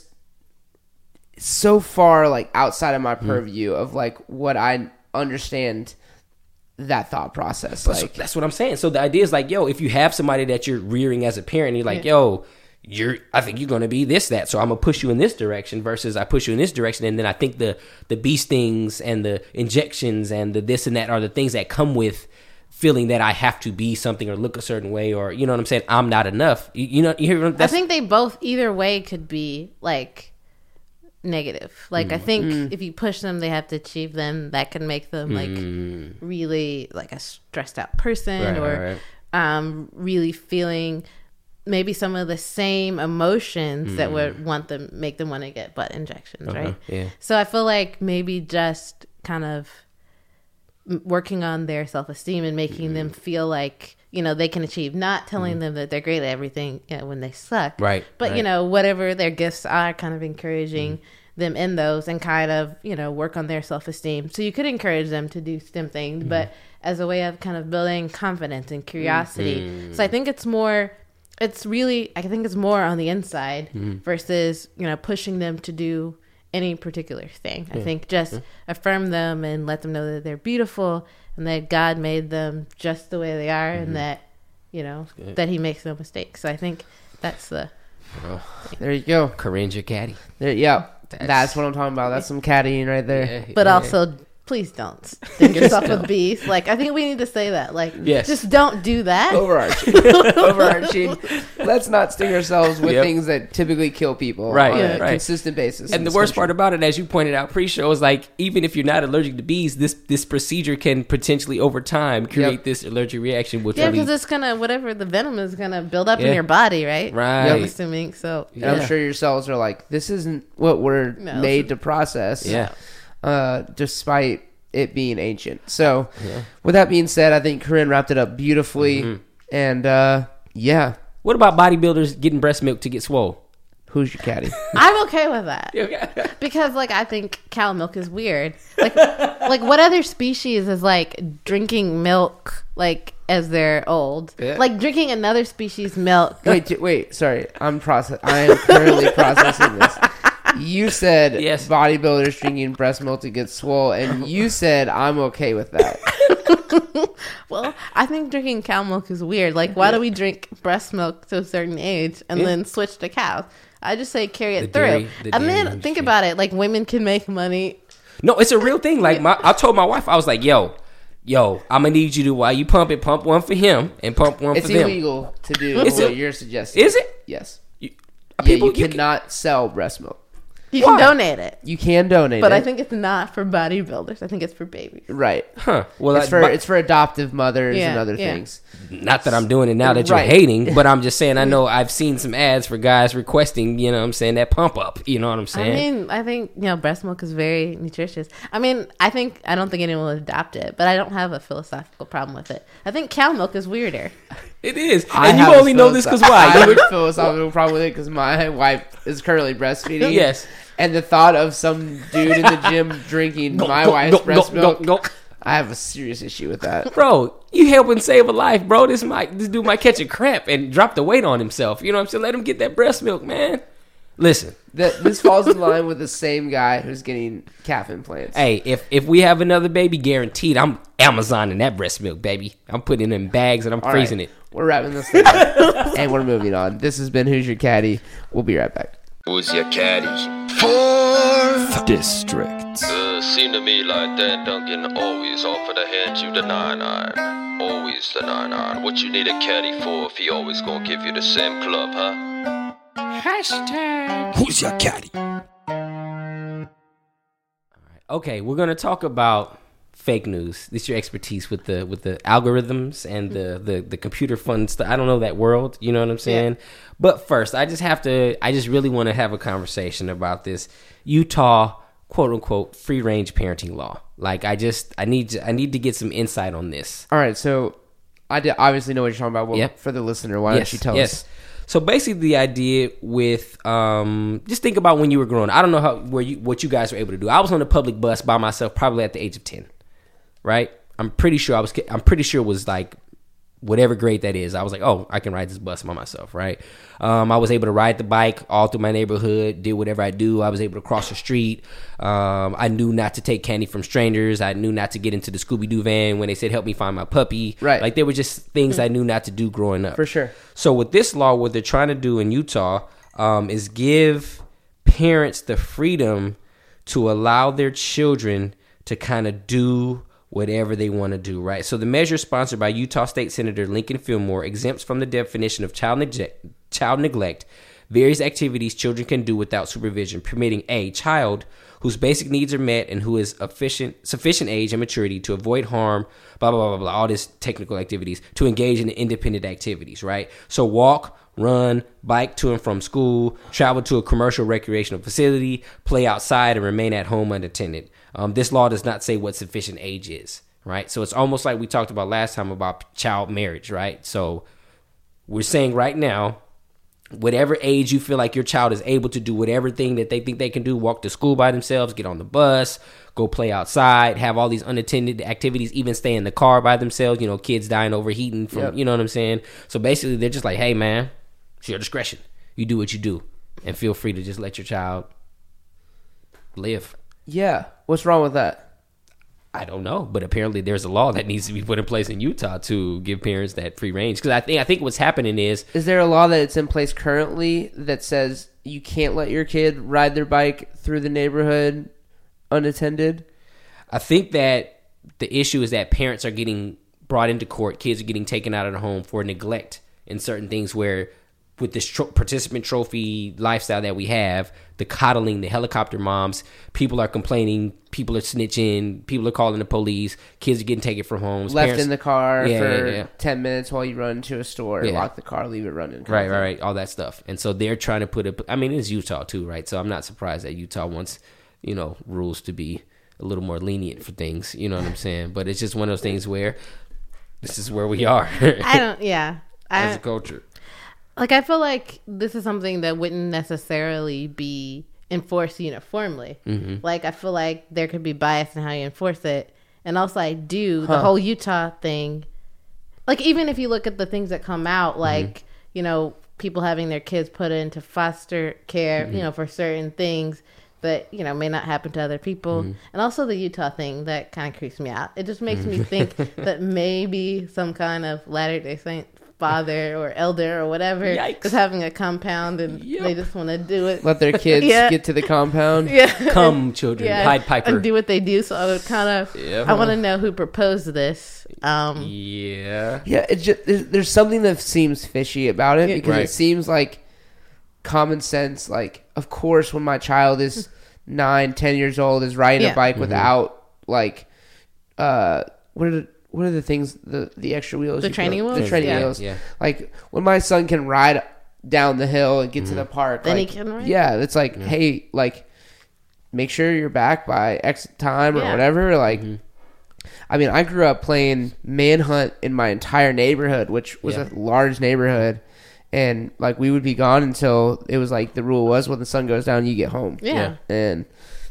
so far like outside of my Mm-hmm. purview of like what I understand that thought process. But so Like, that's what I'm saying. So the idea is like, yo, if you have somebody that you're rearing as a parent, you're like, yo, you're, I think you're gonna be this, that. So I'm gonna push you in this direction versus I push you in this direction, and then I think the the bee stings and the injections and the this and that are the things that come with feeling that I have to be something or look a certain way, or you know what I'm saying. I'm not enough. You, you know, you hear? I That's, think they both either way could be like negative. Like I think if you push them, they have to achieve them. That can make them like really like a stressed out person, Right, or right, right. um, really feeling maybe some of the same emotions that would want them make them want to get butt injections, Uh-huh, right? yeah. So I feel like maybe just kind of m- working on their self-esteem and making them feel like, you know, they can achieve, not telling them that they're great at everything, you know, when they suck. Right, But, right. you know, whatever their gifts are, kind of encouraging them in those and kind of, you know, work on their self-esteem. So you could encourage them to do STEM things, but as a way of kind of building confidence and curiosity. So I think it's more, it's really, I think it's more on the inside versus, you know, pushing them to do any particular thing. I think just affirm them and let them know that they're beautiful and that God made them just the way they are and that, you know, that he makes no mistakes. So I think that's the, there you go. Corinne, your caddy. There, yeah. That's- That's, what I'm talking about. That's some caddying right there. Yeah, but yeah. also please don't sting yourself with bees. Like, I think we need to say that. Like, Yes. just don't do that. Overarching. Overarching. Let's not sting ourselves with Yep. things that typically kill people Right, on yeah, a right. consistent basis. in And the this worst country. part about it, as you pointed out pre-show, is like even if you're not allergic to bees, this this procedure can potentially over time create Yep. this allergic reaction, which Yeah, really because it's gonna whatever the venom is gonna build up Yeah. in your body, right? Right. I'm assuming so. And I'm sure your cells are like, this isn't what we're No, made this to process. Yeah. Uh, despite it being ancient. So, with that being said, I think Corinne wrapped it up beautifully. Mm-hmm. And uh, yeah, What about bodybuilders getting breast milk to get swole? who's your caddy? I'm okay with that because, like, I think cow milk is weird. Like, like what other species is like drinking milk like as they're old? Yeah. Like drinking another species' milk. wait, j- wait. Sorry, I'm process. I am currently processing this. You said Yes. bodybuilders drinking breast milk to get swole, and you said I'm okay with that. Well, I think drinking cow milk is weird. Like, why do we drink breast milk to a certain age and Yeah. then switch to cows? I just say carry it The through. dairy- the and dairy then industry. think about it. Like, women can make money. No, it's a real thing. Like my, I told my wife, I was like, "Yo, yo, I'm gonna need you to while you pump it, pump one for him and pump one It's for them." illegal to do Is what it? you're suggesting. Is it? Yes. You, Yeah, people, you you cannot sell breast milk. You Why? can donate it. You can donate But it. I think it's not for bodybuilders. I think it's for babies. right. huh? Well, It's I- for but- it's for adoptive mothers Yeah, and other yeah. things. not that I'm doing it now that you're Right. hating, but I'm just saying I know I've seen some ads for guys requesting, you know, what I'm saying that pump up. You know what I'm I saying? mean, I think, you know, breast milk is very nutritious. I mean, I think, I don't think anyone will adopt it, but I don't have a philosophical problem with it. I think cow milk is weirder. It is, I and you have a only know this because philosoph- I why? have You a philosophical problem with it because my wife is currently breastfeeding. Yes. And the thought of some dude in the gym drinking my go, wife's go, breast go, milk, go, go. I have a serious issue with that. Bro, you helping save a life, bro. This might this dude might catch a cramp and drop the weight on himself. You know what I'm saying? Let him get that breast milk, man. Listen, That this falls in line with the same guy who's getting calf implants. hey, if if we have another baby, guaranteed, I'm Amazoning that breast milk, baby. I'm putting it in bags and I'm All freezing right, it. We're wrapping this thing up, and we're moving on. This has been Who's Your Caddy. We'll be right back. Who's your caddy? Fourth District. Uh, seem to me like Dan Duncan always offer to hand you the nine iron. Always the nine iron. What you need a caddy for if he always gonna give you the same club, huh? Who's your caddy? Okay, we're gonna talk about fake news. This is your expertise with the with the algorithms and the the, the computer fun stuff. I don't know that world, you know what I'm saying? But first, I just have to. I just really want to have a conversation about this Utah quote unquote free range parenting law. Like, I just I need to, I need to get some insight on this. All right, so I did obviously know what you're talking about. Well, Yep. for the listener, why don't you tell yes. us? So basically, the idea with um, just think about when you were growing. I don't know how where you what you guys were able to do. I was on a public bus by myself, probably at the age of ten. Right? I'm pretty sure I was. I'm pretty sure it was like whatever grade that is. I was like, oh, I can ride this bus by myself. Right? Um, I was able to ride the bike all through my neighborhood. Did whatever I do. I was able to cross the street. Um, I knew not to take candy from strangers. I knew not to get into the Scooby Doo van when they said, "Help me find my puppy." Right. Like, there were just things I knew not to do growing up. For sure. So with this law, what they're trying to do in Utah um, is give parents the freedom to allow their children to kind of do whatever they want to do, right? So the measure, sponsored by Utah State Senator Lincoln Fillmore, exempts from the definition of child neglect, child neglect various activities children can do without supervision, permitting a child whose basic needs are met and who is efficient, sufficient age and maturity to avoid harm, blah, blah, blah, blah, blah, all these technical activities, to engage in independent activities, right? So walk, run, bike to and from school, travel to a commercial recreational facility, play outside, and remain at home unattended. Um, this law does not say what sufficient age is, right? So it's almost like we talked about last time about child marriage, right? So we're saying right now, whatever age you feel like your child is able to do whatever thing that they think they can do, walk to school by themselves, get on the bus, go play outside, have all these unattended activities, even stay in the car by themselves, you know, kids dying overheating from, Yep. you know what I'm saying? So basically they're just like, hey man, it's your discretion. You do what you do and feel free to just let your child live. Yeah. What's wrong with that? I don't know, but apparently there's a law that needs to be put in place in Utah to give parents that free range. Because I think I think what's happening is, Is there a law that it's in place currently that says you can't let your kid ride their bike through the neighborhood unattended? I think that the issue is that parents are getting brought into court, kids are getting taken out of the home for neglect in certain things where with this tro- participant trophy lifestyle that we have, the coddling, the helicopter moms, people are complaining, people are snitching, people are calling the police, kids are getting taken from homes. Left parents, in the car Yeah, for yeah, yeah. ten minutes while you run to a store, Yeah. lock the car, leave it running. kind Right, of right, thing. right. All that stuff. And so they're trying to put it, I mean, it's Utah too, right? So I'm not surprised that Utah wants, you know, rules to be a little more lenient for things. You know what I'm saying? But it's just one of those things where this is where we are I don't. Yeah. as I, a culture. like I feel like this is something that wouldn't necessarily be enforced uniformly. Mm-hmm. Like I feel like there could be bias in how you enforce it, and also I do the whole Utah thing. Like even if you look at the things that come out, like Mm-hmm. you know people having their kids put into foster care, Mm-hmm. you know for certain things that you know may not happen to other people, Mm-hmm. and also the Utah thing that kind of creeps me out. It just makes me think that maybe some kind of Latter Day Saint father or elder or whatever Yikes. is having a compound and Yep. they just want to do it. Let their kids Yeah. get to the compound. yeah, Come, children, yeah, Pied Piper. and do what they do. So I would kind of, Yeah. I want to know who proposed this. Um, Yeah. Yeah, it just, there's, there's something that seems fishy about it Yeah. because Right. it seems like common sense. Like, of course, when my child is nine, ten years old, is riding Yeah. a bike without like, uh, what are the, what are the things the the extra wheels? The you put training on- wheels? The training Yeah. wheels. Yeah. Like when my son can ride down the hill and get to the park, Then he like, can ride? Yeah, it's like, hey, like, make sure you're back by X time or Yeah. whatever. Like. I mean, I grew up playing manhunt in my entire neighborhood, which was Yeah. a large neighborhood, and like we would be gone until it was like the rule was when the sun goes down, you get home. yeah. And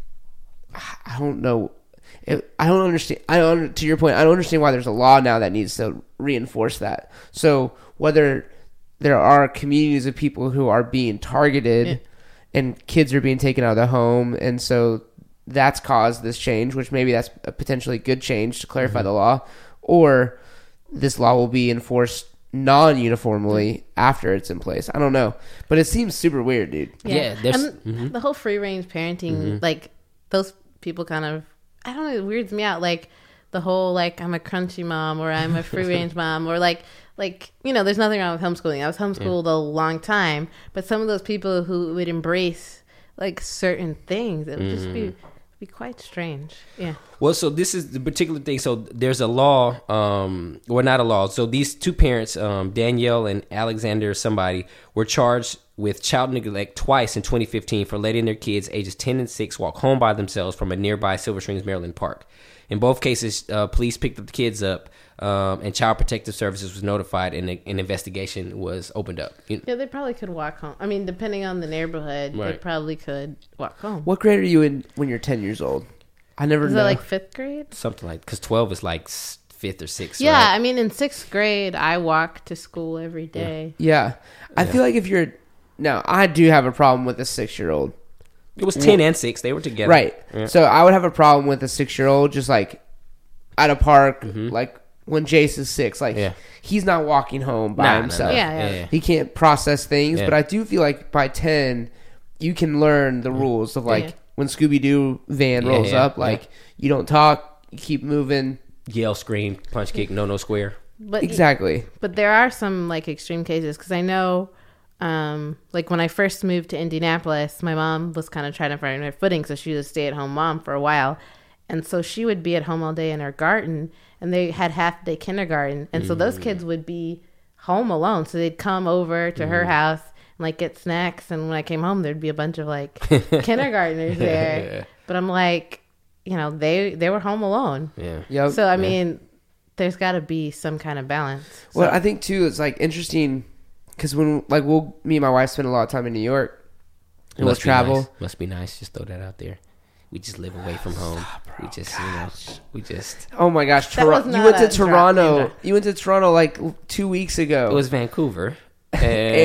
I don't know, it, I don't understand. I don't. To your point, I don't understand why there's a law now that needs to reinforce that. So whether there are communities of people who are being targeted, Yeah. and kids are being taken out of the home, and so that's caused this change, which maybe that's a potentially good change to clarify Mm-hmm. the law, or this law will be enforced non-uniformly after it's in place. I don't know, but it seems super weird, dude. Yeah, there's- and mhm. the whole free range parenting, Mm-hmm. like those people kind of, I don't know, it weirds me out. Like the whole like I'm a crunchy mom or I'm a free range mom or like like you know, there's nothing wrong with homeschooling. I was homeschooled a long time, but some of those people who would embrace like certain things, it would just be Mm-hmm. be quite strange. Yeah. Well, so this is the particular thing. So there's a law, um, well, not a law. So these two parents, um, Danielle and Alexander, somebody, were charged with child neglect twice in twenty fifteen for letting their kids ages ten and six walk home by themselves from a nearby Silver Springs, Maryland park. In both cases, uh, police picked the kids up, um, and Child Protective Services was notified, and a, an investigation was opened up. You- Yeah, they probably could walk home. I mean, depending on the neighborhood, they Right. probably could walk home. What grade are you in when you're ten years old? I never Is know. that like fifth grade? Something like, because twelve is like s- fifth or sixth. Yeah, right? I mean, in sixth grade, I walk to school every day. yeah, I feel like if you're now, I do have a problem with a six-year-old. It was ten and six. They were together. Right. Yeah. So I would have a problem with a six-year-old just like at a park, like when Jace is six, like Mm-hmm. Yeah. he's not walking home by Nah, nah, himself. nah. Yeah, yeah. yeah. He can't process things, Yeah. but I do feel like by ten, you can learn the rules of like Yeah. when Scooby Doo van Yeah, rolls yeah, up, like you don't talk, you keep moving. Yell, scream, punch, kick, no, no square. But Exactly. but there are some like extreme cases because I know, um, like when I first moved to Indianapolis, my mom was kind of trying to find her footing, so she was a stay-at-home mom for a while, and so she would be at home all day in her garden, and they had half-day kindergarten, and so those kids would be home alone, so they'd come over to her house and like get snacks, and when I came home, there'd be a bunch of like kindergartners there, but I'm like, you know, they they were home alone, Yeah. Yep. so I mean, there's got to be some kind of balance. Well, I think too, it's like interesting because when like we'll me and my wife spend a lot of time in New York, and we'll Must be travel. nice. Must be nice. Just throw that out there. We just live away from home. we just, you know, we just. Oh my gosh, That Tor- was you not went to a drop, Toronto. Andrew. You went to Toronto like l- two weeks ago. It was Vancouver, and,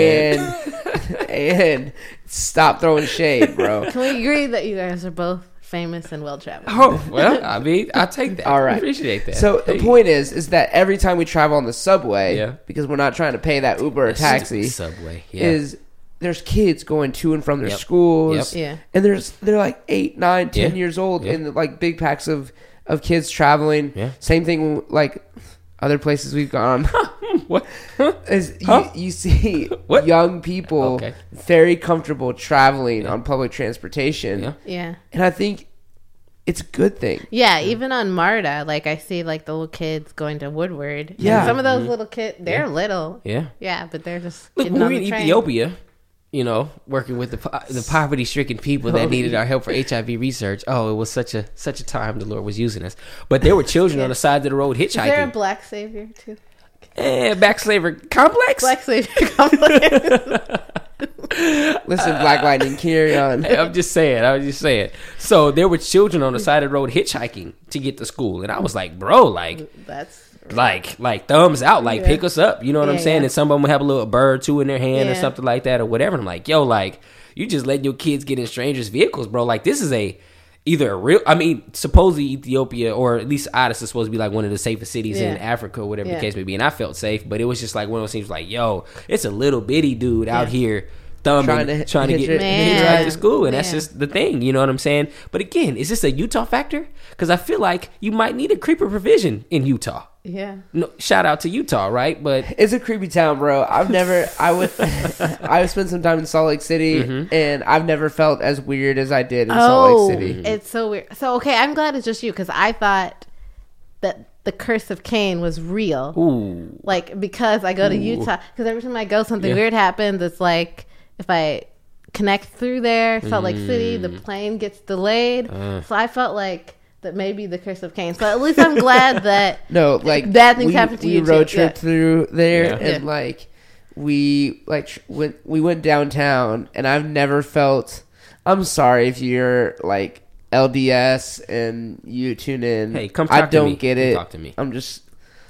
and and stop throwing shade, bro. Can we agree that you guys are both famous and well traveled? oh well, I mean, I take that. All right. I appreciate that. So Hey. the point is, is that every time we travel on the subway, Yeah. because we're not trying to pay that Uber or taxi, Subway, yeah. is there's kids going to and from their Yep. schools, Yep. Yeah. and there's they're like eight, nine, ten Yeah. years old Yeah. in like big packs of of kids traveling. Yeah. Same thing like other places we've gone. What? Is Huh? you, you see What? young people Okay. very comfortable traveling on public transportation. Yeah. Yeah. And I think it's a good thing. Yeah, even on MARTA, like I see like the little kids going to Woodward. And Yeah. some of those little kids, they're Yeah. little. Yeah. Yeah, but they're just Look, getting when on we were the in train. Ethiopia, you know, working with the po- the poverty stricken people that Oh, needed our help for H I V research. Oh, it was such a such a time the Lord was using us. But there were children on the side of the road Is there a hitchhiking. black savior too? Eh, back slavery complex. Black savior complex. Listen, Black Lightning, carry on. I'm just saying. I was just saying. So there were children on the side of the road hitchhiking to get to school, and I was like, bro, like, That's like, like thumbs out, like Yeah. pick us up. You know what I'm Yeah, saying? yeah. And some of them would have a little bird too in their hand or Yeah. something like that or whatever. And I'm like, yo, like, you just letting your kids get in strangers' vehicles, bro. Like, this is a either a real. I mean, supposedly Ethiopia or at least Addis is supposed to be like one of the safest cities in Yeah. Africa, or whatever Yeah. the case may be. And I felt safe, but it was just like one of those things. Like, yo, it's a little bitty dude out Yeah. here. Thumbing, Trying trying to to, trying to hitch get it- hitchhiked Man. to school, and that's Man. just the thing. You know what I'm saying? But again, is this a Utah factor? Because I feel like you might need a creeper provision in Utah. yeah. No, shout out to Utah, right? But It's a creepy town, bro. I've never, I would, I spent some time in Salt Lake City, Mm-hmm. and I've never felt as weird as I did in Oh, Salt Lake City. it's so weird. So okay, I'm glad it's just you because I thought that the curse of Cain was real. ooh, Like because I go to Utah, because every time I go, something Yeah. weird happens. It's like if I connect through there, Salt Lake City, the Mm. plane gets delayed. Uh. So I felt like that maybe the curse of Cain. So at least I'm glad that No, like bad things we, happen to we you. road too. trip Yeah. through there, Yeah. and Yeah. like we like tr- went, we went downtown, and I've never felt. I'm sorry if you're like L D S and you tune in. Hey, come I talk to don't me. get Come it. talk to me. I'm just.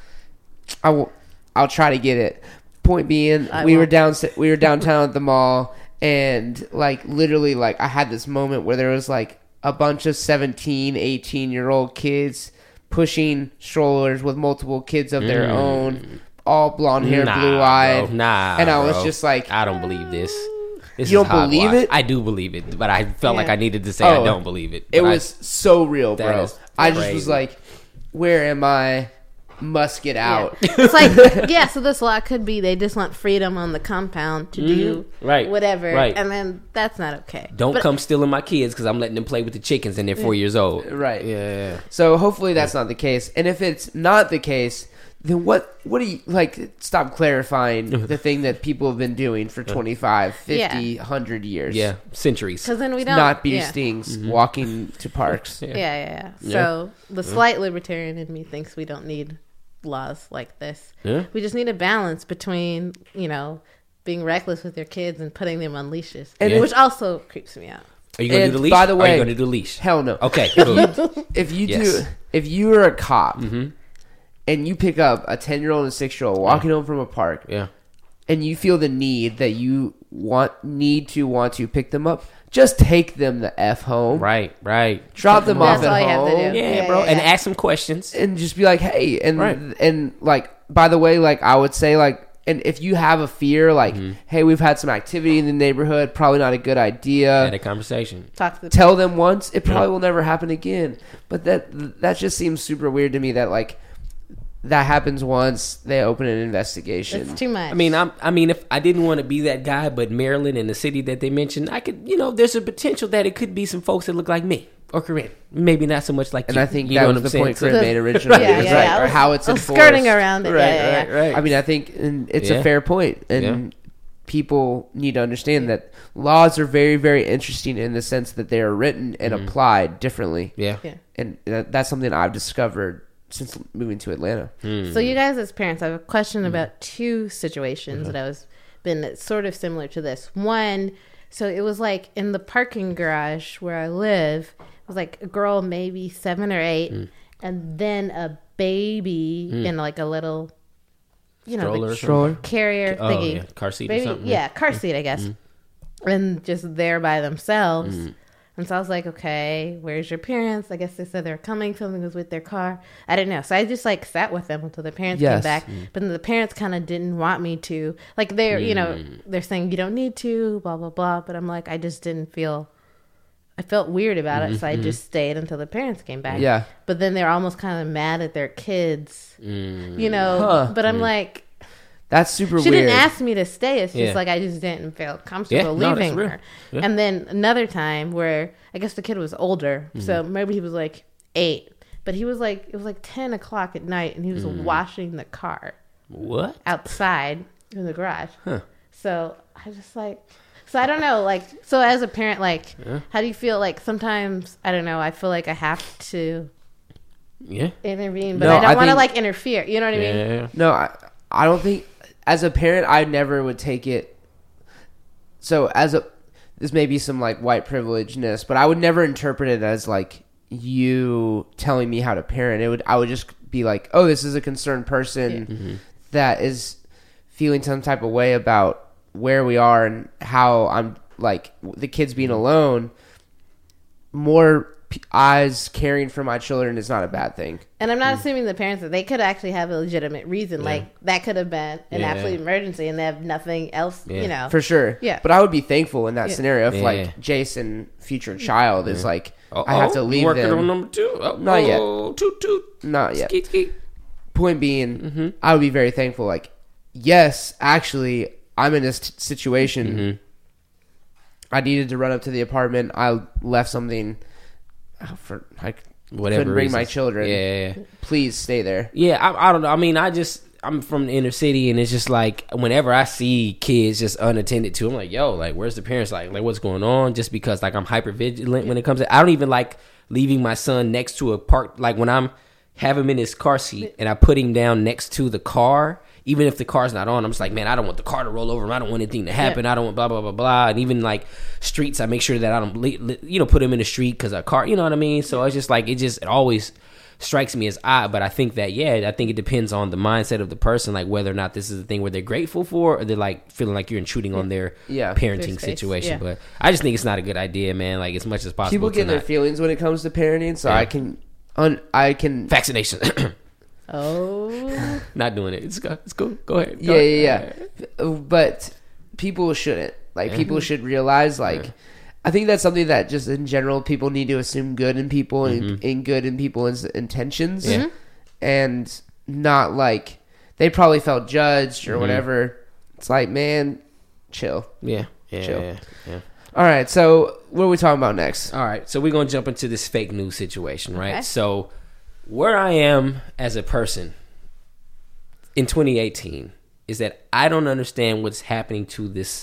I will. I'll try to get it. Point being, I we were won't. down. We were downtown at the mall, and like literally, like I had this moment where there was like a bunch of seventeen, eighteen year old kids pushing strollers with multiple kids of their own, all blonde hair, Mm. Nah, blue eyed. bro. Nah, and I was bro. just like, I don't believe this. This You is don't believe hogwash. it? I do believe it, but I felt like Yeah. I needed to say I Oh, don't believe it. it But I- was so real, That bro. is I just crazy. was like, where am I? Must get out. It's like, yeah, so this law could be they just want freedom on the compound to do Mhm. Right. whatever. Right. And then that's not okay. don't But- come stealing my kids because I'm letting them play with the chickens and they're four years old. Right. Yeah. So hopefully that's not the case. And if it's not the case, then what what do you like stop clarifying the thing that people have been doing for twenty-five, fifty, Yeah. one hundred years. Yeah. Centuries. Because then we don't. Not beer yeah. stings Mm-hmm. walking to parks. Yeah, yeah, yeah. So the slight libertarian in me thinks we don't need laws like this. Yeah. We just need a balance between, you know, being reckless with your kids and putting them on leashes, And Yeah. which also creeps me out. Are you going to And do the leash? by the Or are way- you going to do the leash? Hell no. Okay. Cool. If you Yes. do if you are a cop Mm-hmm. and you pick up a ten year old and a six year old walking home from a park Yeah. and you feel the need that you want need to want to pick them up, just take them the F home. Right. Right. Drop them That's off at all you have to home. do. Yeah, Yeah, bro. yeah, And yeah. ask some questions. And just be like, hey, and Right. and like by the way, like I would say, like, and if you have a fear, like, Mm-hmm. hey, we've had some activity in the neighborhood, probably not a good idea. Had a conversation. Talk to the Tell them once, it probably will never happen again. But that that just seems super weird to me. That like that happens once, they open an investigation. It's too much. I mean, I'm. I mean, if I didn't want to be that guy, but Maryland and the city that they mentioned, I could. You know, there's a potential that it could be some folks that look like me or Corinne. Maybe not so much like And you. I think you that know was what the I'm saying? point So- Corinne made originally, Yeah, was yeah, like, yeah. I or was- how it's I was enforced. skirting around it. Right, Yeah, yeah, right, yeah. right. I mean, I think and it's Yeah. a fair point, and Yeah. people need to understand that laws are very, very interesting in the sense that they are written and Mm-hmm. applied differently. Yeah. Yeah. And that, that's something I've discovered since moving to Atlanta. Hmm. So you guys as parents, I have a question about two situations that I was been sort of similar to this. One, so it was like in the parking garage where I live, it was like a girl maybe seven or eight, Hmm. and then a baby in like a little, you know, Stroller or the Stroller. carrier Oh, thingy, yeah. Car seat or baby, something. yeah, car seat, I guess, and just there by themselves. Mm. And so I was like, okay, where's your parents? I guess they said they were coming. Something was with their car. I didn't know. So I just like sat with them until the parents Yes. came back. But then the parents kind of didn't want me to. Like they're, you know, they're saying you don't need to, blah, blah, blah. But I'm like, I just didn't feel, I felt weird about it, so I just stayed until the parents came back. Yeah. But then they're almost kind of mad at their kids, Mm. you know. Huh. But I'm like, That's super she weird. didn't ask me to stay. It's just Yeah. like I just didn't feel comfortable Yeah, no, that's leaving real. her. Yeah. And then another time where I guess the kid was older, Mm-hmm. so maybe he was like eight, but he was like it was like ten o'clock at night, and he was Mm. washing the car What? outside in the garage. Huh. So I just like, so I don't know, like, so as a parent, like, how do you feel? Like sometimes I don't know. I feel like I have to Yeah. intervene, but No, I I don't want to think- like interfere. You know what I mean? Yeah. No, I, I don't think as a parent I never would take it. So as a this may be some like white privilegeness, but I would never interpret it as like you telling me how to parent. It would I would just be like, oh, this is a concerned person that is feeling some type of way about where we are and how I'm like the kids being alone. More p- eyes caring for my children is not a bad thing. And I'm not assuming the parents that they could actually have a legitimate reason, like that could have been an Yeah. absolute emergency, and they have nothing else. Yeah. You know, For sure. Yeah. But I would be thankful in that Yeah. scenario if Yeah. like Jason, future child, is like Uh-oh. I have to You leave working them. on number two? Oh, Not yet. Toot toot. Not yet. Skeet skeet. Point being, Mm-hmm. I would be very thankful. Like, yes, actually, I'm in this t- situation. Mm-hmm. I needed to run up to the apartment. I left something uh, for I Whatever. couldn't bring my reasons. children. Yeah, yeah, yeah. Please stay there. Yeah, I, I don't know. I mean, I just I'm from the inner city, and it's just like whenever I see kids just unattended to, I'm like, yo, like where's the parents? Like, like what's going on? Just because like I'm hyper vigilant when it comes to. I don't even like leaving my son next to a park. Like when I'm have him in his car seat and I put him down next to the car. Even if the car's not on, I'm just like, man, I don't want the car to roll over. I don't want anything to happen. I don't want blah, blah, blah, blah. And even like streets, I make sure that I don't, li- li- you know, put them in the street because a car, you know what I mean? So it's just like, it just, it always strikes me as odd. But I think that, yeah, I think it depends on the mindset of the person, like whether or not this is a thing where they're grateful for or they're like feeling like you're intruding on their Yeah. parenting Their space, situation. yeah. But I just think it's not a good idea, man. Like as much as possible. People get to their not- feelings when it comes to parenting, so Yeah. I can, un, I can. Vaccination. oh, Not doing it. It's, go- it's cool. Go ahead. Go Yeah, ahead. yeah, yeah. But people shouldn't. Like, Mm-hmm. people should realize, like, I think that's something that just in general people need to assume good in people and in good in people's intentions. Mm-hmm. Yeah. And not like they probably felt judged Mm-hmm. or whatever. It's like, man, chill. Yeah. Yeah. Chill. Yeah. yeah. All right, so what are we talking about next? All right, so we're gonna jump into this fake news situation, right? Okay. So, where I am as a person in twenty eighteen is that I don't understand what's happening to this.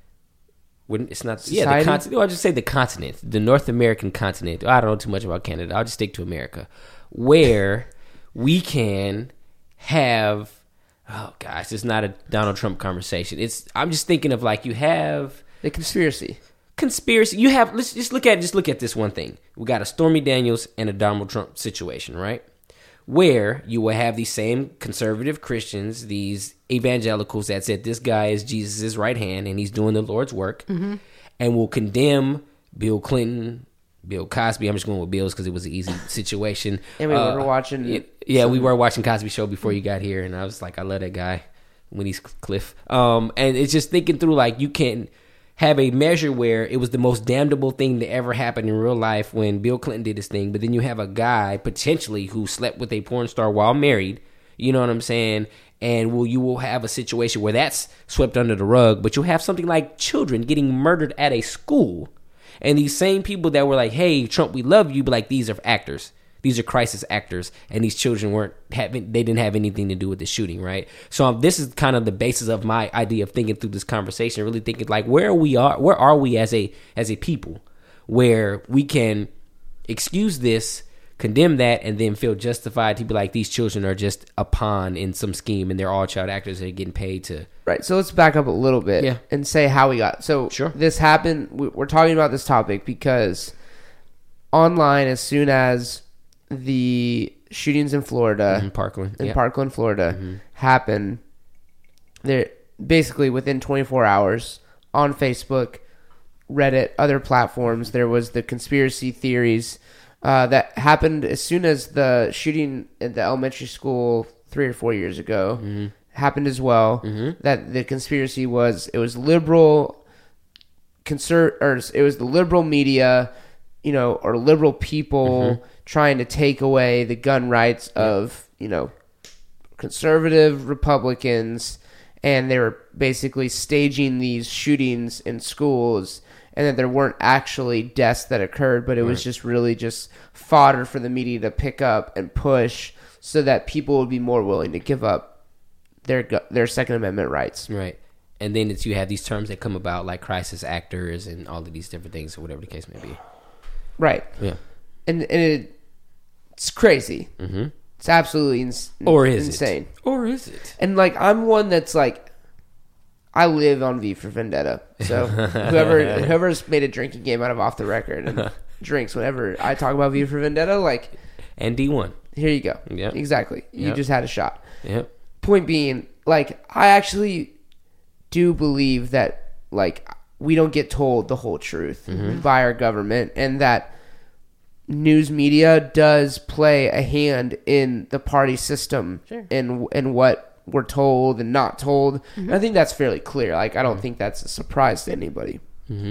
When it's not, yeah, the Society? continent. I'll just say the continent, the North American continent. I don't know too much about Canada. I'll just stick to America, where we can have. Oh gosh, it's not a Donald Trump conversation. It's. I'm just thinking of like you have. The conspiracy. Conspiracy. You have. Let's just look at just look at this one thing. We got a Stormy Daniels and a Donald Trump situation, right? Where you will have these same conservative Christians, these evangelicals that said this guy is Jesus' right hand and he's doing the Lord's work, and will condemn Bill Clinton, Bill Cosby. I'm just going with Bill's because it was an easy situation. And we Uh, were watching. yeah, yeah, we were watching Cosby Show before you got here, and I was like, I love that guy when he's Cliff. Um, and it's just thinking through like you can have a measure where it was the most damnable thing to ever happen in real life when Bill Clinton did his thing, but then you have a guy potentially who slept with a porn star while married. You know what I'm saying? And will you will have a situation where that's swept under the rug, but you'll have something like children getting murdered at a school, and these same people that were like, "Hey, Trump, we love you," but like these are actors. These are crisis actors, and these children weren't having, they didn't have anything to do with the shooting, right? So um, this is kind of the basis of my idea of thinking through this conversation, really thinking like, where we are, where are we as a as a people, where we can excuse this, condemn that, and then feel justified to be like, these children are just a pawn in some scheme, and they're all child actors that are getting paid to. Right, so let's back up a little bit Yeah. and say how we got. So Sure. this happened. we- We're talking about this topic because online, as soon as the shootings in Florida, In Parkland, in yeah. Parkland, Florida, happened, there basically within twenty-four hours on Facebook, Reddit, other platforms, there was the conspiracy theories uh, that happened as soon as the shooting at the elementary school three or four years ago happened as well. That the conspiracy was it was liberal, conser- or it was the liberal media you know, or liberal people Mm-hmm. trying to take away the gun rights of, you know, conservative Republicans, and they were basically staging these shootings in schools, and that there weren't actually deaths that occurred, but it was just really just fodder for the media to pick up and push so that people would be more willing to give up their gu- their Second Amendment rights. Right. And then it's you have these terms that come about like crisis actors and all of these different things or whatever the case may be. Right. Yeah. And, and it, it's crazy. Mm-hmm. It's absolutely ins- Or is insane. it? Or is it? And like I'm one that's like, I live on V for Vendetta. So whoever whoever's made a drinking game out of Off the Record and drinks whenever I talk about V for Vendetta, like, And D one. here you go. Yep. Exactly. You Yep. just had a shot. Yep. Point being, like, I actually do believe that, like, we don't get told the whole truth Mm-hmm. by our government, and that news media does play a hand in the party system Sure. and and what we're told and not told. And I think that's fairly clear. Like, I don't think that's a surprise to anybody. Mm-hmm.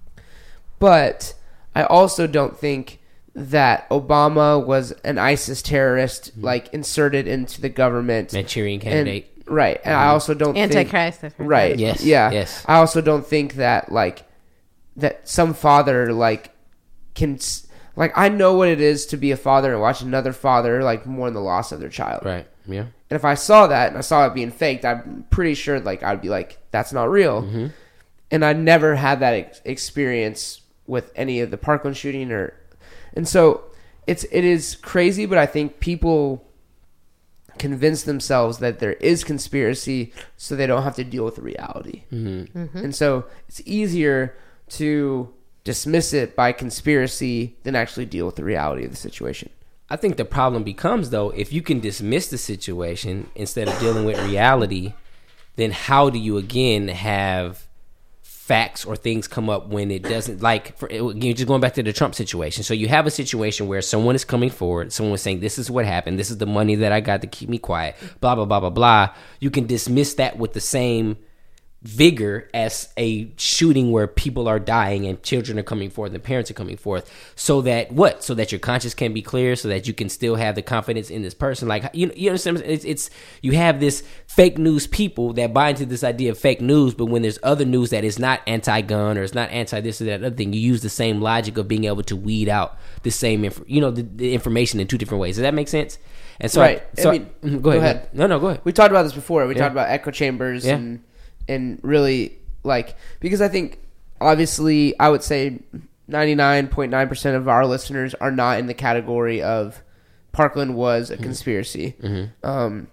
But I also don't think that Obama was an ISIS terrorist, like, inserted into the government. Manchurian And- candidate. right. And I also don't think... Antichrist. I've heard Right. that. Yes, Yeah. yes. I also don't think that, like, that some father, like, can... s- Like, I know what it is to be a father and watch another father, like, mourn the loss of their child. Right. Yeah. And if I saw that and I saw it being faked, I'm pretty sure, like, I'd be like, that's not real. Mm-hmm. And I never had that ex- experience with any of the Parkland shooting, or, and so it's it is crazy. But I think people convince themselves that there is conspiracy, so they don't have to deal with the reality. Mm-hmm. And so it's easier to dismiss it by conspiracy than actually deal with the reality of the situation. I think the problem becomes, though, if you can dismiss the situation instead of dealing with reality, then how do you again have facts or things come up when it doesn't? Like, for again, just going back to the Trump situation. So you have a situation where someone is coming forward, someone is saying, this is what happened, this is the money that I got to keep me quiet, blah, blah, blah, blah, blah. You can dismiss that with the same vigor as a shooting where people are dying and children are coming forth and parents are coming forth, so that what so that your conscience can be clear, so that you can still have the confidence in this person. Like, you you understand, it's, it's you have this fake news people that buy into this idea of fake news, but when there's other news that is not anti-gun or it's not anti this or that other thing, you use the same logic of being able to weed out the same inf- you know the, the information in two different ways. Does that make sense? And so Right. I, so I mean, I- go, go ahead, ahead. no no go ahead. We talked about this before. We Yeah. talked about echo chambers Yeah. and and really, like, because I think obviously I would say ninety-nine point nine percent of our listeners are not in the category of Parkland was a conspiracy. Mm-hmm. Um,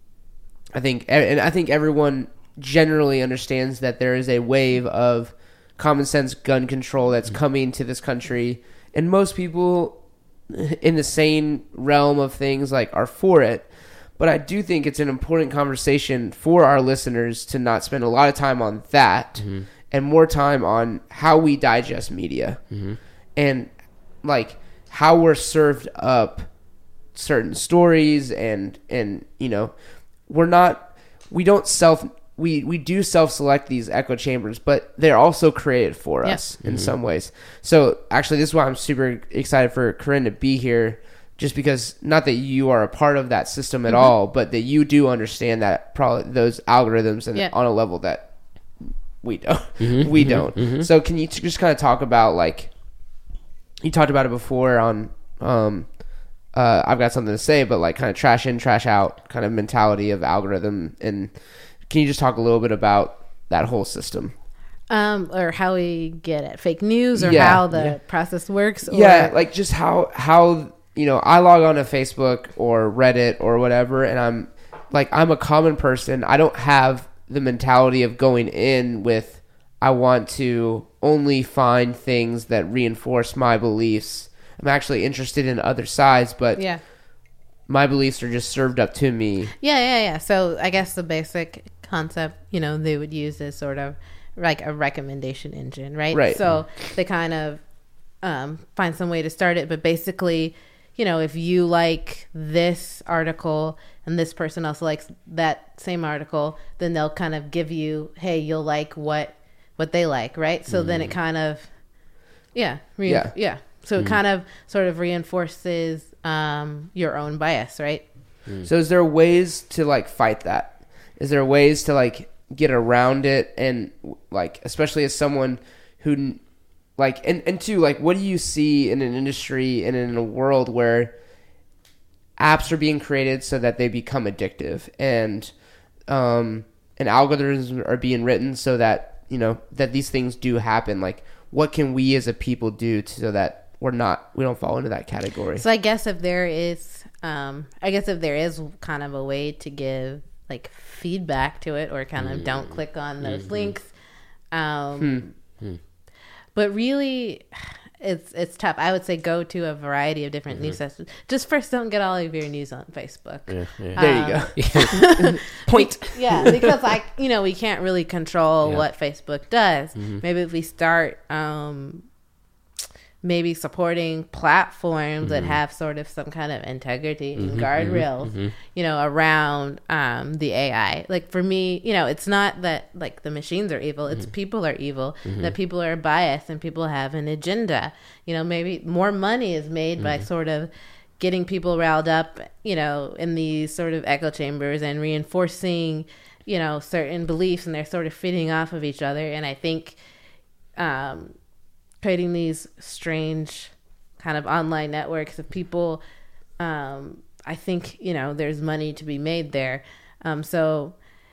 I think, and I think everyone generally understands that there is a wave of common sense gun control that's coming to this country, and most people in the sane realm of things, like, are for it. But I do think it's an important conversation for our listeners to not spend a lot of time on that Mm-hmm. and more time on how we digest media Mm-hmm. and, like, how we're served up certain stories, and and you know, we're not we don't self we we do self-select these echo chambers, but they're also created for Yep. us in some ways. So actually, this is why I'm super excited for Corinne to be here, just because, not that you are a part of that system at all, but that you do understand that probably those algorithms and Yeah. on a level that we don't we don't. So can you t- just kind of talk about, like, you talked about it before on um uh I've got something to say, but, like, kind of trash in, trash out kind of mentality of algorithm, and can you just talk a little bit about that whole system? Um, or how we get at fake news, or Yeah. how the process works. Or, Yeah, like, just how how you know, I log on to Facebook or Reddit or whatever, and I'm like, I'm a common person. I don't have the mentality of going in with, I want to only find things that reinforce my beliefs. I'm actually interested in other sides, but yeah. my beliefs are just served up to me. Yeah, yeah, yeah. So I guess the basic concept, you know, they would use is sort of like a recommendation engine, right? Right. So they kind of um, find some way to start it, but basically, you know, if you like this article and this person else likes that same article, then they'll kind of give you, hey, you'll like what what they like, right? So then it kind of, yeah, re- Yeah. yeah. So it kind of sort of reinforces um, your own bias, right? So is there ways to like fight that? Is there ways to like get around it? And like, especially as someone who like, and, and two, like, what do you see in an industry and in a world where apps are being created so that they become addictive, and, um, and algorithms are being written so that, you know, that these things do happen? Like, what can we as a people do to, so that we're not, we don't fall into that category? So I guess if there is, um, I guess if there is kind of a way to give like feedback to it, or kind of don't click on those Mm-hmm. links. Um, Hmm. But really, it's it's tough. I would say go to a variety of different Mm-hmm. news sources. Just first, don't get all of your news on Facebook. Yeah, yeah. There you go. Point. Yeah, because like you know, we can't really control Yeah. what Facebook does. Mm-hmm. Maybe if we start, um, maybe supporting platforms that have sort of some kind of integrity and guardrails, you know, around um, the A I. Like for me, you know, it's not that like the machines are evil; it's people are evil. That people are biased and people have an agenda. You know, maybe more money is made by sort of getting people riled up, you know, in these sort of echo chambers and reinforcing, you know, certain beliefs, and they're sort of feeding off of each other. And I think um, creating these strange kind of online networks of people, um, I think, you know, there's money to be made there. Um, so,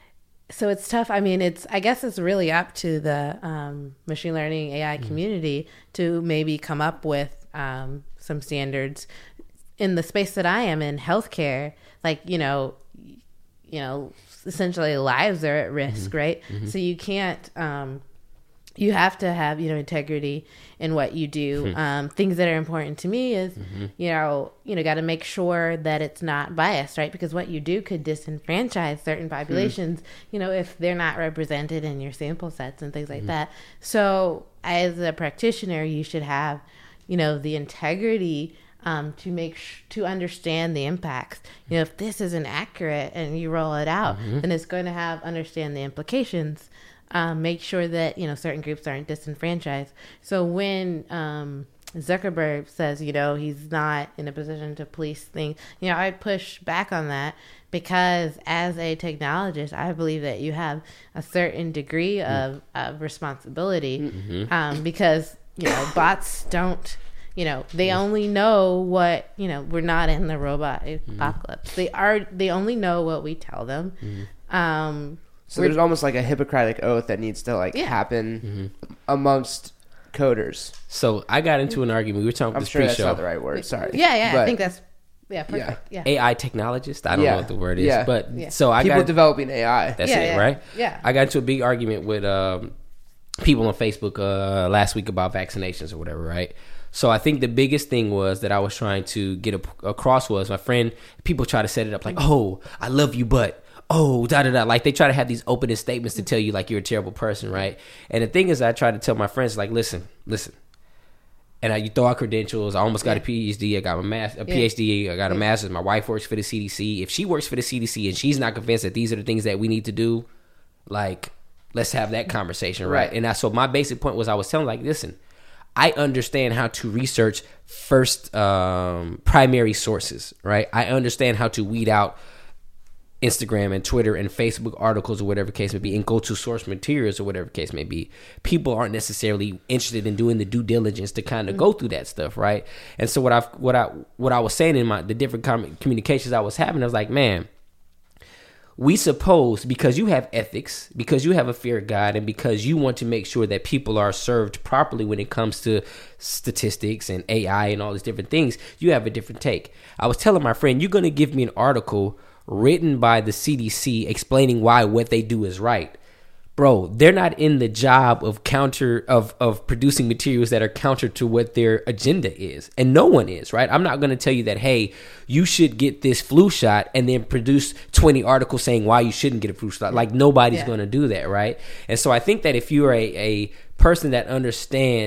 so it's tough. I mean, it's, I guess it's really up to the um, machine learning A I community to maybe come up with um, some standards. In the space that I am in, healthcare, like, you know, you know, essentially lives are at risk, right? So you can't, um, you have to have, you know, integrity in what you do. Um, things that are important to me is, you know, you know, got to make sure that it's not biased, right? Because what you do could disenfranchise certain populations, you know, if they're not represented in your sample sets and things like that. So as a practitioner, you should have, you know, the integrity Um, to make sh- to understand the impacts. You know, if this isn't accurate and you roll it out, then it's going to have understand the implications. Um, make sure that you know certain groups aren't disenfranchised. So when um, Zuckerberg says, you know, he's not in a position to police things, you know, I push back on that because as a technologist, I believe that you have a certain degree of, of responsibility um, because you know bots don't. You know, they only know what, you know, we're not in the robot apocalypse. Mm-hmm. They are, they only know what we tell them. Mm-hmm. Um, So there's almost like a Hippocratic oath that needs to like Yeah. happen Mm-hmm. amongst coders. So I got into an argument. We were talking I'm this sure that's pre-show. not the right word. Sorry. yeah, yeah, I But think that's, yeah, perfect. Yeah. A I technologist. I don't Yeah. know what the word is, Yeah. but Yeah. so I People got developing A I. that's Yeah, it, yeah. right? Yeah. I got into a big argument with um, people on Facebook uh, last week about vaccinations or whatever, right? So I think the biggest thing was that I was trying to get a, across was my friend. People try to set it up like, "Oh, I love you, but oh, da da da." Like they try to have these opening statements to tell you like you're a terrible person, right? And the thing is, I try to tell my friends like, "Listen, listen." And I, you throw out credentials. I almost got a P H D. I got my mas- a P H D. I got a master's. My wife works for the C D C. If she works for the C D C and she's not convinced that these are the things that we need to do, like, let's have that conversation, right? Right. And I, so my basic point was I was telling like, listen, I understand how to research first um, primary sources, right? I understand how to weed out Instagram and Twitter and Facebook articles or whatever case may be and go to source materials or whatever case may be. People aren't necessarily interested in doing the due diligence to kind of go through that stuff, right? And so what I what I what I was saying in my the different com- communications I was having, I was like, man, we suppose because you have ethics, because you have a fear of God, and because you want to make sure that people are served properly when it comes to statistics and A I and all these different things, you have a different take. I was telling my friend, you're going to give me an article written by the C D C explaining why what they do is right. Bro, they're not in the job of counter of of producing materials that are counter to what their agenda is, and no one is, right? I'm not going to tell you that, hey, you should get this flu shot, and then produce twenty articles saying why you shouldn't get a flu shot. Like nobody's Yeah. going to do that, right? And so I think that if you're a a person that understands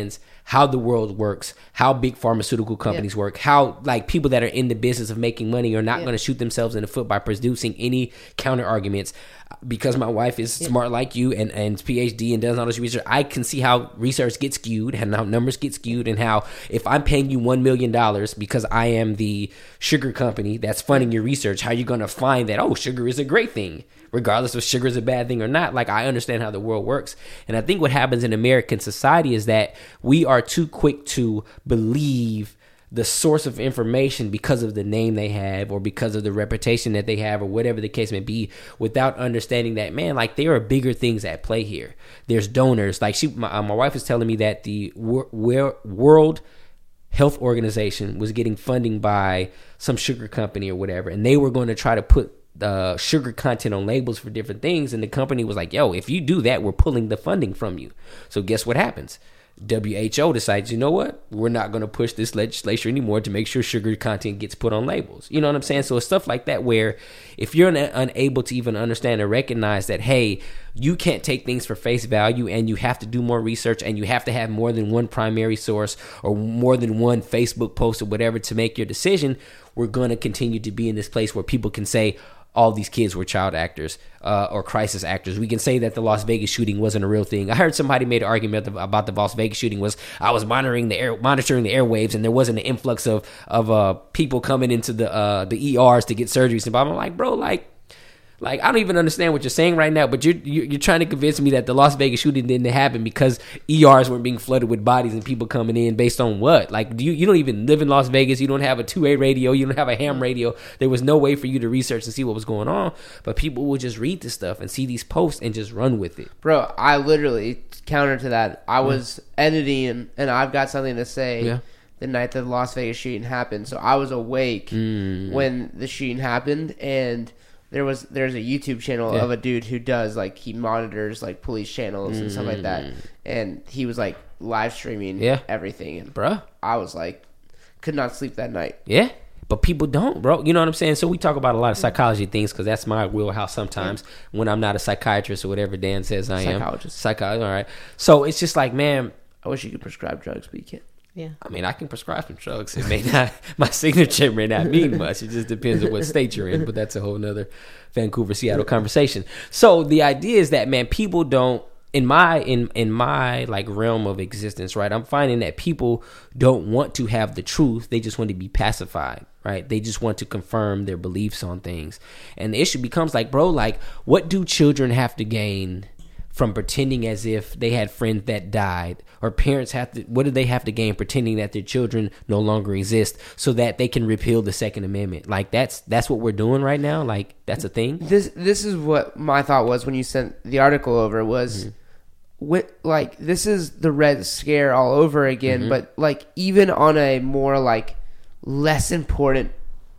how the world works, how big pharmaceutical companies Yeah. work, how like people that are in the business of making money are not Yeah. going to shoot themselves in the foot by producing any counter arguments. Because my wife is Yeah. smart like you and and PhD and does all this research, I can see how research gets skewed and how numbers get skewed, and how if I'm paying you one million dollars because I am the sugar company that's funding your research, how you're going to find that, oh, sugar is a great thing, regardless if sugar is a bad thing or not. Like, I understand how the world works. And I think what happens in American society is that we are too quick to believe the source of information because of the name they have or because of the reputation that they have or whatever the case may be, without understanding that, man, like, there are bigger things at play here. There's donors. Like, she, my, uh, my wife is telling me that the wor- wor- World Health Organization was getting funding by some sugar company or whatever, and they were going to try to put uh, sugar content on labels for different things, and the company was like, yo, if you do that, we're pulling the funding from you. So guess what happens? W H O decides, you know what? We're not going to push this legislation anymore to make sure sugar content gets put on labels. You know what I'm saying? So it's stuff like that where if you're un- unable to even understand or recognize that, hey, you can't take things for face value and you have to do more research and you have to have more than one primary source or more than one Facebook post or whatever to make your decision, we're going to continue to be in this place where people can say, all these kids were child actors uh, or crisis actors. We can say that the Las Vegas shooting wasn't a real thing. I heard somebody made an argument about the Las Vegas shooting was I was monitoring the air, monitoring the airwaves, and there wasn't an influx of of uh, people coming into the uh, the E Rs to get surgeries. And I'm like, bro, like. Like, I don't even understand what you're saying right now, but you're, you're you're trying to convince me that the Las Vegas shooting didn't happen because E Rs weren't being flooded with bodies and people coming in based on what? Like, do you, you don't even live in Las Vegas. You don't have a two A radio. You don't have a ham radio. There was no way for you to research and see what was going on. But people will just read this stuff and see these posts and just run with it. Bro, I literally, counter to that, I was editing and I've got something to say. Yeah. The night that the Las Vegas shooting happened. So I was awake Mm. when the shooting happened, and there was there's a YouTube channel Yeah. of a dude who does, like, he monitors, like, police channels and stuff like that. And he was, like, live streaming Mm. Yeah. everything. And Bruh. I was, like, could not sleep that night. Yeah. But people don't, bro. You know what I'm saying? So we talk about a lot of psychology things because that's my wheelhouse sometimes when I'm not a psychiatrist or whatever Dan says I am. Psychologist. Psychologist. All right. So it's just like, man, I wish you could prescribe drugs, but you can't. Yeah. I mean, I can prescribe some drugs. It may not, my signature may not mean much. It just depends on what state you're in, but that's a whole nother Vancouver, Seattle conversation. So the idea is that, man, people don't, in my, in, in my like realm of existence, right, I'm finding that people don't want to have the truth. They just want to be pacified, right? They just want to confirm their beliefs on things. And the issue becomes like, bro, like, what do children have to gain from pretending as if they had friends that died, or parents have to, what do they have to gain pretending that their children no longer exist so that they can repeal the Second Amendment? Like, that's that's what we're doing right now. Like, that's a thing. This this is what my thought was when you sent the article over was, Mm-hmm. what, like, this is the Red Scare all over again, Mm-hmm. but, like, even on a more, like, less important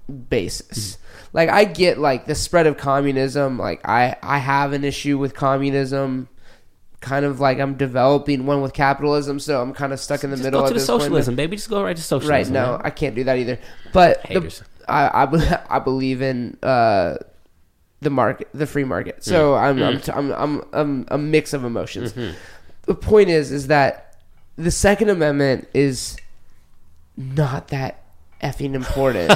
basis. Mm-hmm. Like, I get, like, the spread of communism. Like, I I have an issue with communism. Kind of like I'm developing one with capitalism, so I'm kind of stuck in the Just middle go of to the this point. socialism, baby. Just go right to socialism. Right, no, man. I can't do that either. But the, Haters. I, I be- I believe in uh, the market, the free market. So Mm. I'm, I'm, t- I'm I'm I'm a mix of emotions. Mm-hmm. The point is, is that the Second Amendment is not that effing important.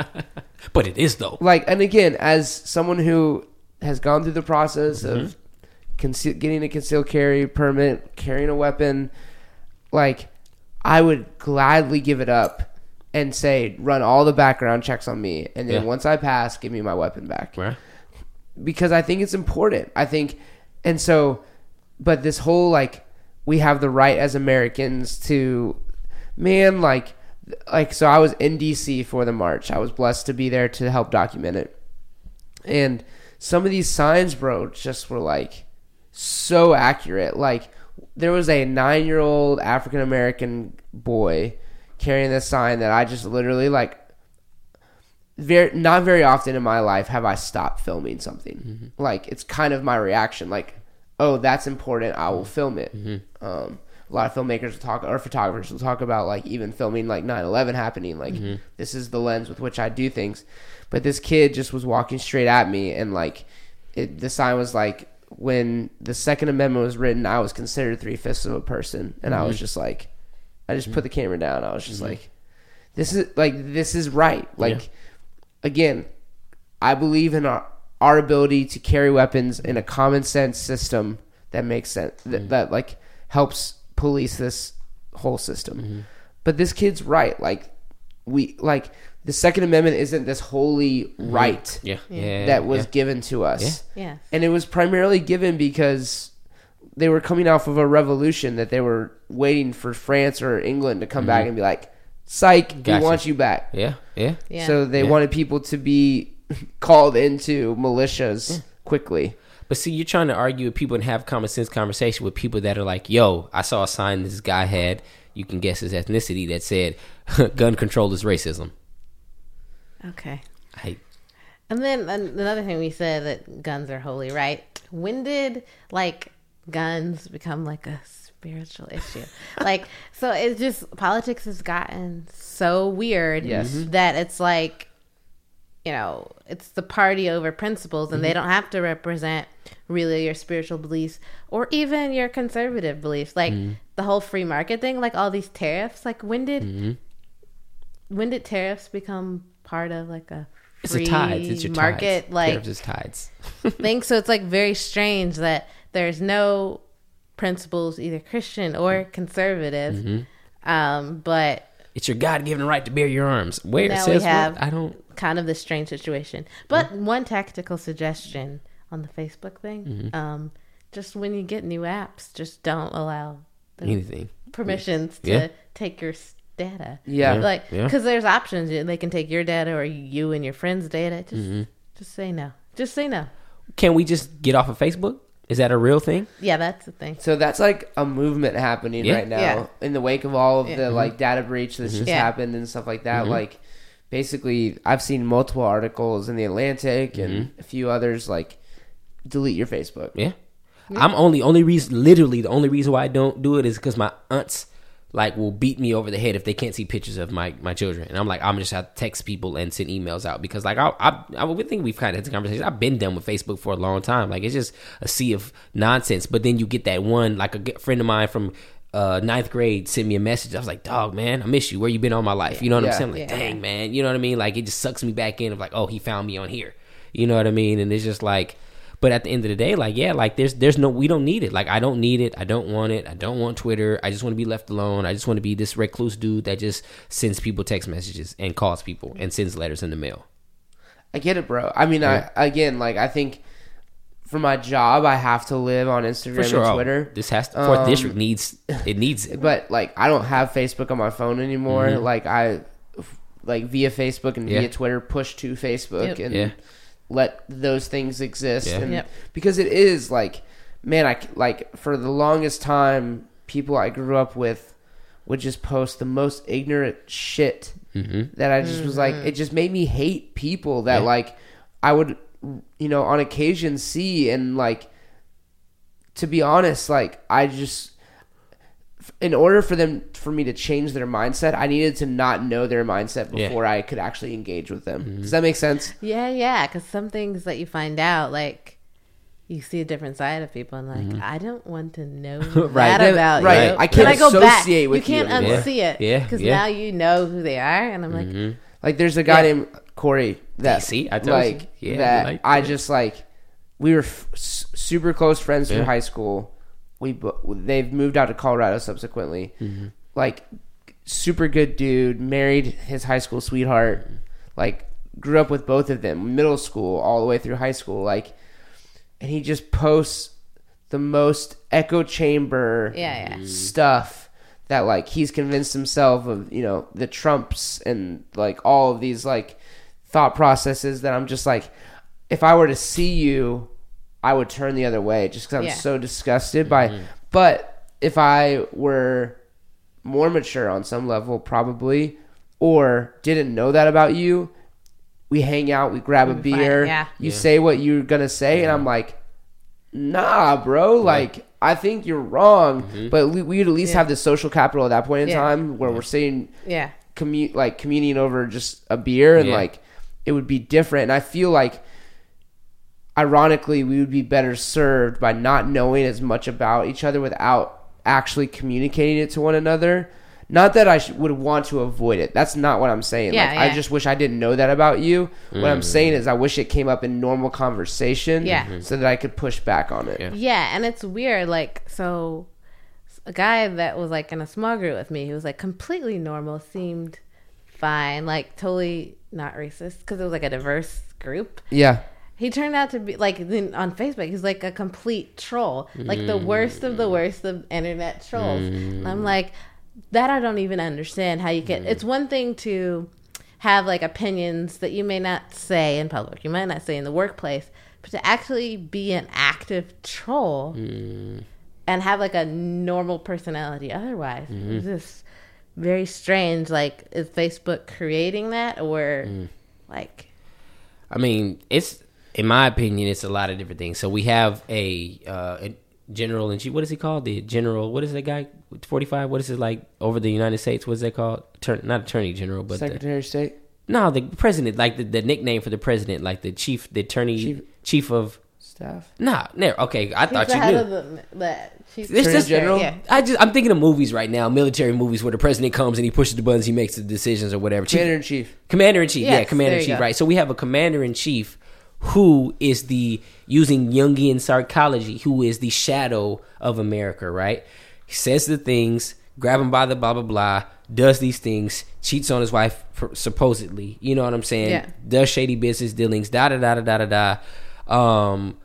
But it is, though. Like, and again, as someone who has gone through the process Mm-hmm. of conceal, getting a concealed carry permit, carrying a weapon, like, I would gladly give it up and say, run all the background checks on me, and then Yeah. once I pass, give me my weapon back. Right. Because I think it's important. I think, and so, but this whole, like, we have the right as Americans to, man, like, like, so I was in D C for the march. I was blessed to be there to help document it. And some of these signs, bro, just were, like, so accurate. Like, there was a nine-year-old African-American boy carrying this sign that I just literally, like, very not very often in my life have I stopped filming something. Mm-hmm. Like, it's kind of my reaction. Like, oh, that's important, I will film it. Mm-hmm. Um, a lot of filmmakers will talk, or photographers will talk about, like, even filming, like, nine eleven happening. Like, Mm-hmm. this is the lens with which I do things. But this kid just was walking straight at me, and, like, it, the sign was like, when the Second Amendment was written, I was considered three-fifths of a person. And I was just like, I just put the camera down. I was just mm-hmm. like, this is like this is right. Like yeah. again, I believe in our our ability to carry weapons in a common sense system that makes sense mm-hmm. that, that like helps police this whole system. Mm-hmm. But this kid's right. Like we like the Second Amendment isn't this holy mm-hmm. right yeah. Yeah. that was yeah. given to us. Yeah. yeah. And it was primarily given because they were coming off of a revolution that they were waiting for France or England to come mm-hmm. back and be like, psych, gotcha. We want you back. Yeah. Yeah. yeah. So they yeah. wanted people to be called into militias yeah. quickly. But see, you're trying to argue with people and have common sense conversation with people that are like, yo, I saw a sign this guy had, you can guess his ethnicity, that said gun control is racism. Okay. I, and then another thing we said that guns are holy, right? When did like guns become like a spiritual issue? Like, so it's just politics has gotten so weird yes. that it's like, you know, it's the party over principles, and mm-hmm. they don't have to represent really your spiritual beliefs or even your conservative beliefs. Like mm-hmm. the whole free market thing, like all these tariffs. Like when did mm-hmm. when did tariffs become part of like a free it's a tides. It's your market? Tides. Like tariffs is tides. thing. So it's like very strange that there's no principles, either Christian or conservative. Mm-hmm. Um, but it's your God-given right to bear your arms. Where now it says we have what? I don't. Kind of this strange situation. But mm-hmm. one tactical suggestion on the Facebook thing, mm-hmm. um, just when you get new apps, just don't allow anything permissions yeah. to yeah. take your data. Yeah. Like, yeah. because there's options. They can take your data or you and your friends' data. Just, mm-hmm. just say no. Just say no. Can we just get off of Facebook? Is that a real thing? Yeah, that's the thing. So that's like a movement happening yeah. right now yeah. in the wake of all of yeah. the mm-hmm. like data breach that's mm-hmm. just yeah. happened and stuff like that. Mm-hmm. Like basically, I've seen multiple articles in the Atlantic mm-hmm. and a few others like delete your Facebook. Yeah. yeah. I'm only only reason literally the only reason why I don't do it is because my aunts like will beat me over the head if they can't see pictures of my, my children, and I'm like I'm just have to text people and send emails out because like I I, I would think we've kind of had the conversation. I've been done with Facebook for a long time. Like it's just a sea of nonsense. But then you get that one like a good friend of mine from uh, ninth grade sent me a message. I was like, dog, man, I miss you. Where you been all my life? You know what yeah. I'm saying? Like, yeah. dang, man. You know what I mean? Like it just sucks me back in of like, oh, he found me on here. You know what I mean? And it's just like. But at the end of the day, like, yeah, like there's there's no, we don't need it. Like, I don't need it. I don't want it. I don't want Twitter. I just want to be left alone. I just want to be this recluse dude that just sends people text messages and calls people and sends letters in the mail. I get it, bro. I mean, yeah. I again, like, I think for my job, I have to live on Instagram for sure. and Twitter. Oh, this has to, fourth um, district needs, it needs it. But, like, I don't have Facebook on my phone anymore. Mm-hmm. Like, I, like, via Facebook and yeah. via Twitter, push to Facebook. Yep. And yeah. let those things exist. Yeah. And Yep. because it is like, man, I like for the longest time, people I grew up with would just post the most ignorant shit mm-hmm. that I just mm-hmm. was like, it just made me hate people that yeah. like I would, you know, on occasion see. And like, to be honest, like I just, in order for them, for me to change their mindset, I needed to not know their mindset before yeah. I could actually engage with them. Mm-hmm. Does that make sense? Yeah, yeah. Because some things that you find out, like you see a different side of people, and like Mm-hmm. I don't want to know Right. that about Right. you. I Can can't I go back? associate You with you can't anymore. unsee it. Yeah, Because yeah. now you know who they are, and I'm like, Mm-hmm. Like there's a guy Yeah. named Corey that See, I told like you. Yeah, that I like I that. just like we were f- s- super close friends through Yeah. high school. We bo- they've moved out to Colorado subsequently. Mm-hmm. Like super good dude, married his high school sweetheart. Like grew up with both of them, middle school all the way through high school. Like, and he just posts the most echo chamber Yeah, yeah. stuff that like he's convinced himself of, you know, the Trumps and like all of these like thought processes that I'm just like, if I were to see you, I would turn the other way just because I'm Yeah. so disgusted by. But if I were more mature on some level, probably, or didn't know that about you, we hang out, we grab a We'd be fine, beer, yeah. you Yeah. say what you're gonna say, and I'm like, nah, bro, like I think you're wrong. Mm-hmm. But we, we'd at least Yeah. have the social capital at that point in Yeah. time where we're saying Yeah. commu- like communing over just a beer, and Yeah. like it would be different. And I feel like ironically we would be better served by not knowing as much about each other without actually communicating it to one another. not that I sh- would want to avoid it. That's not what I'm saying. Yeah, like, I yeah. just wish I didn't know that about you. Mm. What I'm saying is I wish it came up in normal conversation Yeah. Mm-hmm. so that I could push back on it. Yeah. Yeah, and it's weird. Like, so a guy that was like in a small group with me, he was like completely normal, seemed fine, like totally not racist because it was like a diverse group. Yeah. He turned out to be like then on Facebook. He's like a complete troll, like the worst of the worst of internet trolls. And I'm like, that I don't even understand how you can. It's one thing to have like opinions that you may not say in public, you might not say in the workplace, but to actually be an active troll and have like a normal personality otherwise, it's just very strange. Like, is Facebook creating that, or like? I mean, it's in my opinion, it's a lot of different things. So we have a, uh, a general in chief. What is he called? The general. What is that guy? forty-five. What is it like over the United States? What is that called? Attorney, not attorney general, but the, Secretary of State? no, the president. Like the, the nickname for the president, like the chief, the attorney chief, Chief- of. Staff? Nah, never. Okay, I He's thought the you head knew. of the, the she's It's just- General? Yeah. I just I'm thinking of movies right now, military movies where the president comes and he pushes the buttons, he makes the decisions or whatever. Chief- Commander in Chief. Commander in chief, yeah, Yes, commander there in you chief, go. right? So we have a commander in chief who is the using Jungian psychology, who is the shadow of America, right? He says the things, grab him by the blah blah blah, does these things, cheats on his wife supposedly, you know what I'm saying? Yeah. Does shady business dealings, da da da da da da da. Um,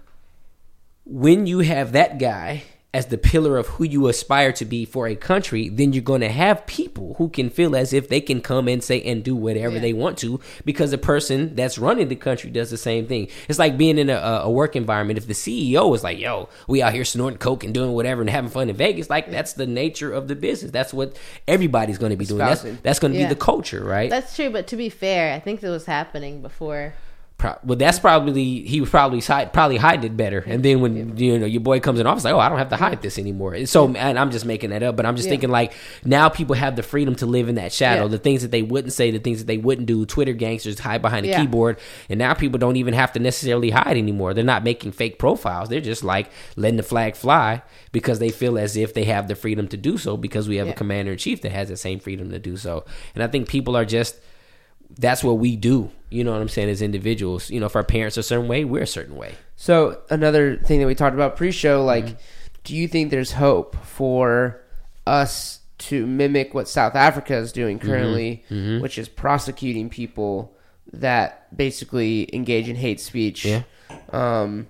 when you have that guy as the pillar of who you aspire to be for a country, then you're going to have people who can feel as if they can come and say and do whatever Yeah. they want to because the person that's running the country does the same thing. It's like being in a, a work environment. If the C E O is like, yo, we out here snorting coke and doing whatever and having fun in Vegas, like that's the nature of the business. That's what everybody's going to be doing. That's, Espousing. that's going to Yeah. be the culture, right? That's true, but to be fair, I think it was happening before. Pro- well, that's probably he was probably hide, probably hiding it better, and then when you know your boy comes in office, like, oh, I don't have to hide this anymore. So, and I'm just making that up, but I'm just Yeah. thinking like now people have the freedom to live in that shadow. Yeah. The things that they wouldn't say, the things that they wouldn't do. Twitter gangsters hide behind a Yeah. keyboard, and now people don't even have to necessarily hide anymore. They're not making fake profiles. They're just like letting the flag fly because they feel as if they have the freedom to do so because we have Yeah. a commander in chief that has the same freedom to do so. And I think people are just. That's what we do. You know what I'm saying? As individuals, you know, if our parents are a certain way, we're a certain way. So another thing that we talked about pre-show, like, Mm-hmm. do you think there's hope for us to mimic what South Africa is doing Mm-hmm. currently, which is prosecuting people that basically engage in hate speech? Yeah. Um,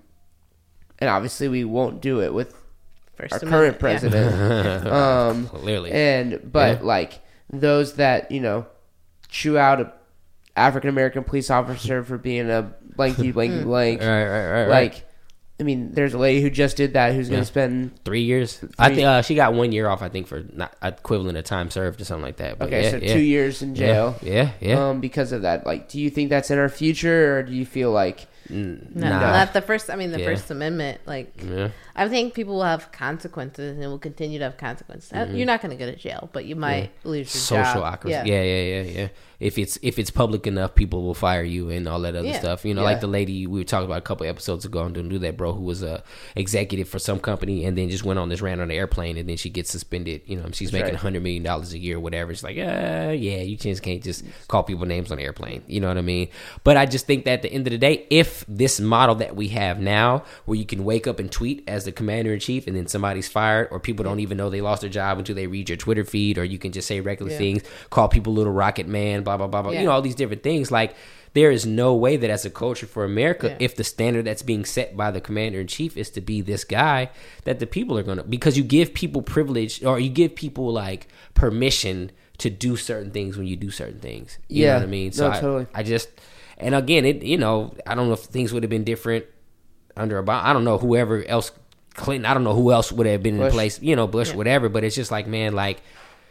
and obviously we won't do it with First our Amendment, current yeah. president. um, Clearly. and but Yeah. like those that you know chew out a African American police officer for being a blanky blanky blank. Right, right, right, right. Like, I mean, there's a lady who just did that who's going Yeah. to spend. Three years. I think uh, she got one year off. I think for not equivalent of time served or something like that. But Okay, yeah, so yeah. two years in jail. Yeah, yeah. yeah. Um, because of that. Like, do you think that's in our future, or do you feel like No, Nah. not the first. I mean, the Yeah. First Amendment. Like, Yeah. I think people will have consequences and will continue to have consequences. Uh, You're not going to go to jail, but you might lose your Mm-hmm. Social job. awkward. Yeah. yeah, yeah, yeah, yeah. If it's if it's public enough, people will fire you and all that other Yeah. stuff. You know, Yeah. like the lady we were talking about a couple episodes ago on Don't Do That, Bro, who was a executive for some company and then just went on this rant on the airplane and then she gets suspended. You know, she's making a right. hundred million dollars a year, or whatever. It's like, uh, yeah, you just can't just call people names on the airplane. You know what I mean? But I just think that at the end of the day, if this model that we have now, where you can wake up and tweet as the commander in chief, and then somebody's fired, or people don't even know they lost their job until they read your Twitter feed, or you can just say regular Yeah. things, call people little rocket man, blah blah blah blah. Yeah. You know, all these different things. Like, there is no way that as a culture for America, Yeah. if the standard that's being set by the commander in chief is to be this guy, that the people are gonna, because you give people privilege, or you give people like permission to do certain things when you do certain things. You Yeah. know what I mean? So No, I, totally. I just, and again, it, you know, I don't know if things would have been different under Obama. I don't know whoever else, Clinton, I don't know who else would have been Bush. in place, you know, Bush, Yeah. whatever. But it's just like, man, like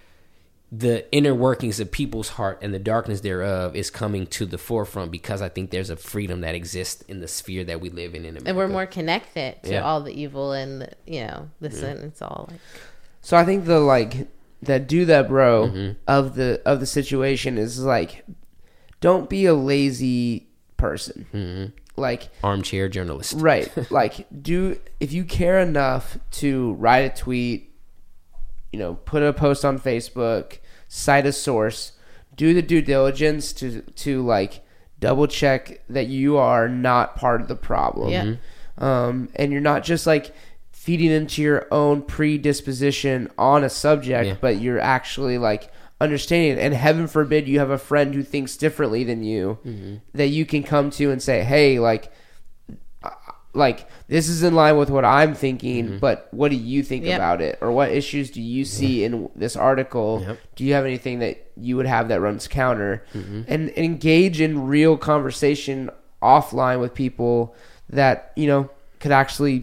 the inner workings of people's heart and the darkness thereof is coming to the forefront, because I think there's a freedom that exists in the sphere that we live in in America. And we're more connected to Yeah. all the evil and, the, you know, this and it's all like. So I think the like that do that bro Mm-hmm. of the of the situation is like, don't be a lazy person. Mm-hmm. Like, armchair journalist. right, like, do if you care enough to write a tweet, you know, put a post on Facebook, cite a source, do the due diligence to to like double check that you are not part of the problem. Yeah. Mm-hmm. Um, and you're not just like feeding into your own predisposition on a subject, Yeah. but you're actually like understanding it. And heaven forbid you have a friend who thinks differently than you Mm-hmm. that you can come to and say, hey, like, uh, like this is in line with what I'm thinking, Mm-hmm. but what do you think Yep. about it? Or what issues do you see in this article? Yep. Do you have anything that you would have that runs counter? Mm-hmm. And, and engage in real conversation offline with people that, you know, could actually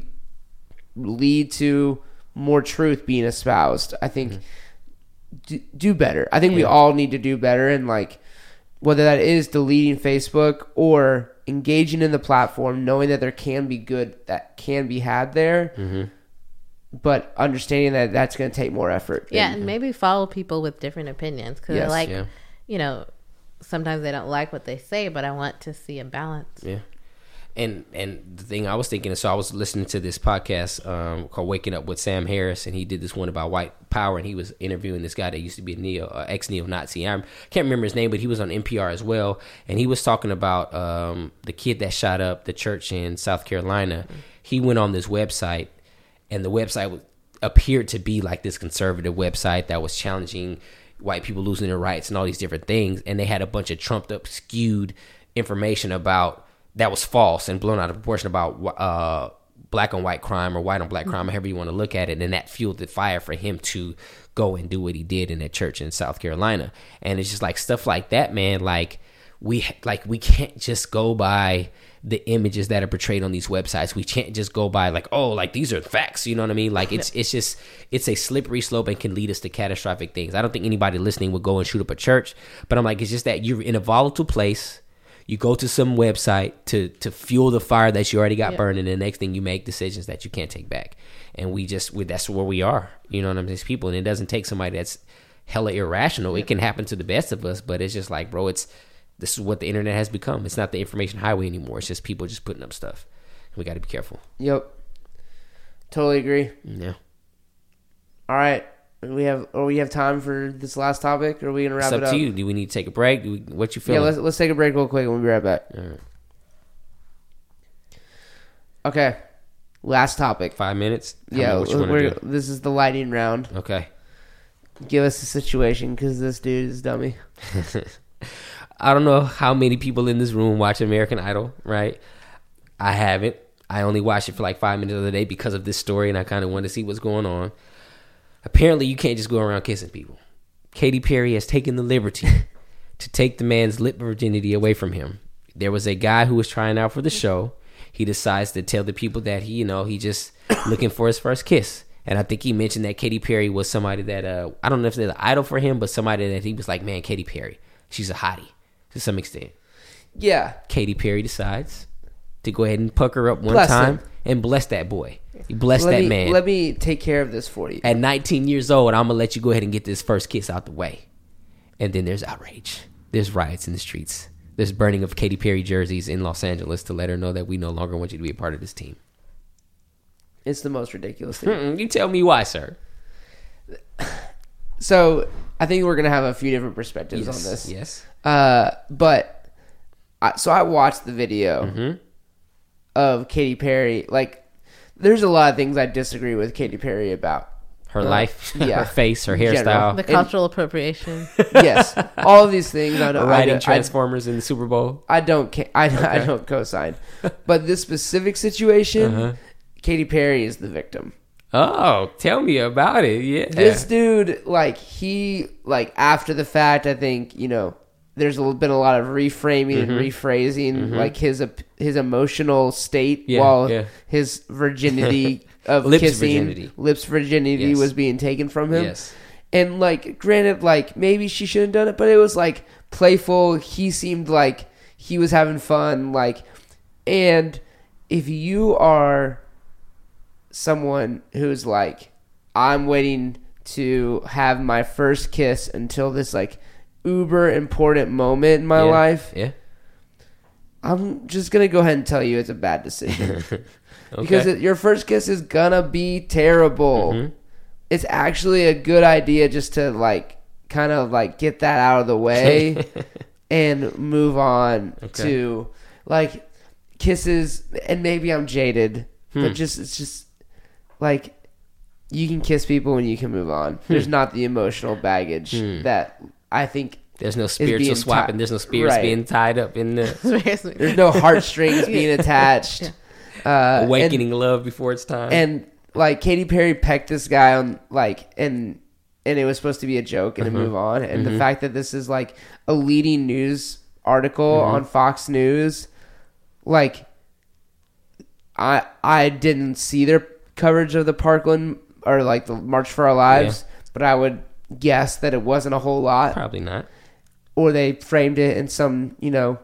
lead to more truth being espoused. I think do, do better. I think we Yeah. all need to do better, and like whether that is deleting Facebook or engaging in the platform, knowing that there can be good that can be had there, Mm-hmm. but understanding that that's going to take more effort. Yeah, And- and maybe follow people with different opinions because Yes. like, Yeah. you know, sometimes they don't like what they say, but I want to see a balance. Yeah. And and the thing I was thinking is, so I was listening to this podcast um, called Waking Up with Sam Harris, and he did this one about white power, and he was interviewing this guy that used to be a neo, uh, ex neo-Nazi. I can't remember his name, but he was on N P R as well, and he was talking about um, the kid that shot up the church in South Carolina. He went on this website, and the website was, appeared to be like this conservative website that was challenging white people losing their rights and all these different things, and they had a bunch of trumped up, skewed information about that was false and blown out of proportion about uh, black on white crime or white on black crime, however you want to look at it. And that fueled the fire for him to go and do what he did in that church in South Carolina. And it's just like stuff like that, man. Like we like we can't just go by the images that are portrayed on these websites. We can't just go by like, oh, like these are facts. You know what I mean? Like it's it's just it's a slippery slope and can lead us to catastrophic things. I don't think anybody listening would go and shoot up a church, but I'm like, it's just that you're in a volatile place. You go to some website to to fuel the fire that you already got Yeah. burning, and the next thing you make decisions that you can't take back. And we just we, that's where we are. You know what I mean? These people, and it doesn't take somebody that's hella irrational. It can happen to the best of us, but it's just like, bro, it's this is what the internet has become. It's not the information highway anymore. It's just people just putting up stuff. We got to be careful. Yep. Totally agree. Yeah. All right. We have or we have time for this last topic, or are we gonna wrap It's up it up? to you. Do we need to take a break? Do we, what you Yeah, feeling? let's let's take a break real quick and we'll be right back. All right. Okay. Last topic. Five minutes. Tell yeah, me what you want we're, to do. this is the lightning round. Okay. Give us a situation because this dude is dummy. I don't know how many people in this room watch American Idol, right? I haven't. I only watched it for like five minutes of the day because of this story, and I kind of wanted to see what's going on. Apparently, you can't just go around kissing people. Katy Perry has taken the liberty to take the man's lip virginity away from him. There was a guy who was trying out for the show. He decides to tell the people that he, you know, he just looking for his first kiss. And I think he mentioned that Katy Perry was somebody that, uh, I don't know if they're the idol for him, but somebody that he was like, man, Katy Perry, she's a hottie to some extent. Yeah. Katy Perry decides to go ahead and pucker up one Bless time him. and bless that boy. He blessed Let that me man. let me take care of this for you. At nineteen years old, I'm going to let you go ahead and get this first kiss out the way. And then there's outrage. There's riots in the streets. There's burning of Katy Perry jerseys in Los Angeles to let her know that we no longer want you to be a part of this team. It's the most ridiculous thing. Mm-mm, you tell me why, sir. So I think we're gonna have a few different perspectives Yes, on this. yes. Uh, but I, so I watched the video Mm-hmm. of Katy Perry. Like, there's a lot of things I disagree with Katy Perry about. Her Uh, life, yeah. her face, her In general. hairstyle, The cultural appropriation. Yes, all of these things. I don't. I, riding don't- I, Transformers in the Super Bowl. I don't. ca- I, I don't co-sign. But this specific situation, Uh-huh. Katy Perry is the victim. Oh, tell me about it. Yeah. This dude, like, he, like, after the fact, I think, you know, there's a- been a lot of reframing and rephrasing, like, his ep- his emotional state Yeah, while yeah. his virginity of Lips kissing, virginity. lips virginity Yes. was being taken from him. Yes. And, like, granted, like, maybe she shouldn't have done it, but it was, like, playful. He seemed like he was having fun, like, and if you are someone who's like, I'm waiting to have my first kiss until this like uber important moment in my Yeah. life, Yeah. I'm just gonna go ahead and tell you it's a bad decision. Okay. Because it, your first kiss is gonna be terrible. Mhm. It's actually a good idea just to like kind of like get that out of the way and move on Okay. to like kisses. And maybe I'm jaded, Hmm. but just it's just like you can kiss people and you can move on. Hmm. There's not the emotional baggage that I think. There's no being spiritual ti- swapping. There's no spirits right. being tied up in the There's no heartstrings being attached. Uh, awakening love before it's time. And, and like Katy Perry pecked this guy on like and and it was supposed to be a joke and Uh-huh. to move on. And Mm-hmm. the fact that this is like a leading news article Mm-hmm. on Fox News, like I I didn't see their coverage of the Parkland or like the March for Our Lives, but I would guess that it wasn't a whole lot. Probably not. Or they framed it in some, you know,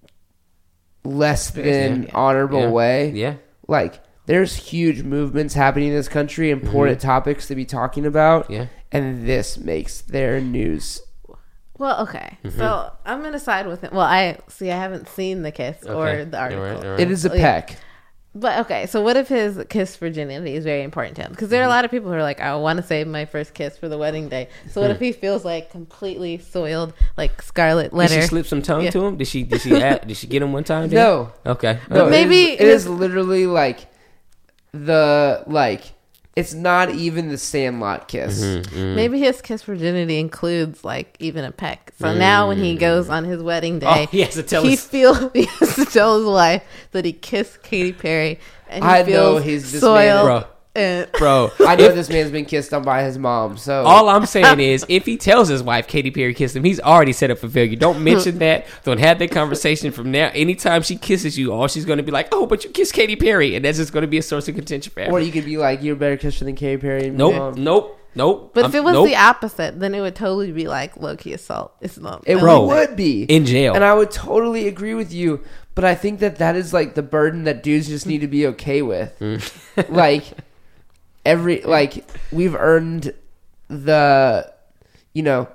less than Yeah. honorable Yeah. way. Yeah. Like, there's huge movements happening in this country, important topics to be talking about. Mm-hmm. Yeah. And this makes their news. Well, okay. Mm-hmm. So I'm gonna side with it. Well, I see. I haven't seen the kiss Okay. or the All article. right, all right. It is a Oh, yeah. peck. But okay, so what if his kiss virginity is very important to him? Because there are a lot of people who are like, I want to save my first kiss for the wedding day. So what if he feels like completely soiled, like Scarlet Did Letter? she slip some tongue Yeah. to him? Did she? Did she? add, did she get him one time? Dan? No. Okay. No, Okay. Maybe it is, it is his- literally like the, like, it's not even the Sandlot kiss. Mm-hmm. Maybe his kiss virginity includes like even a peck. So now when he goes on his wedding day, Oh, he has to tell he his- feel he has to tell his wife that he kissed Katy Perry, and he I know feels he's this soiled. Bro. And Bro, I know this man's been kissed on by his mom, so all I'm saying is, if he tells his wife Katy Perry kissed him, he's already set up for failure. Don't mention that. Don't have that conversation from now. Anytime she kisses you, all she's going to be like, "Oh, but you kissed Katy Perry," and that's just going to be a source of contention forever. or you could be like, you're a better kisser than Katy Perry. Nope, Mom. nope, nope. but I'm- if it was nope. the opposite, then it would totally be like low key assault. It's not. It Bro. would be in jail. and I would totally agree with you. But I think that that is like the burden that dudes just need to be okay with. Mm. Like every like we've earned the, you know,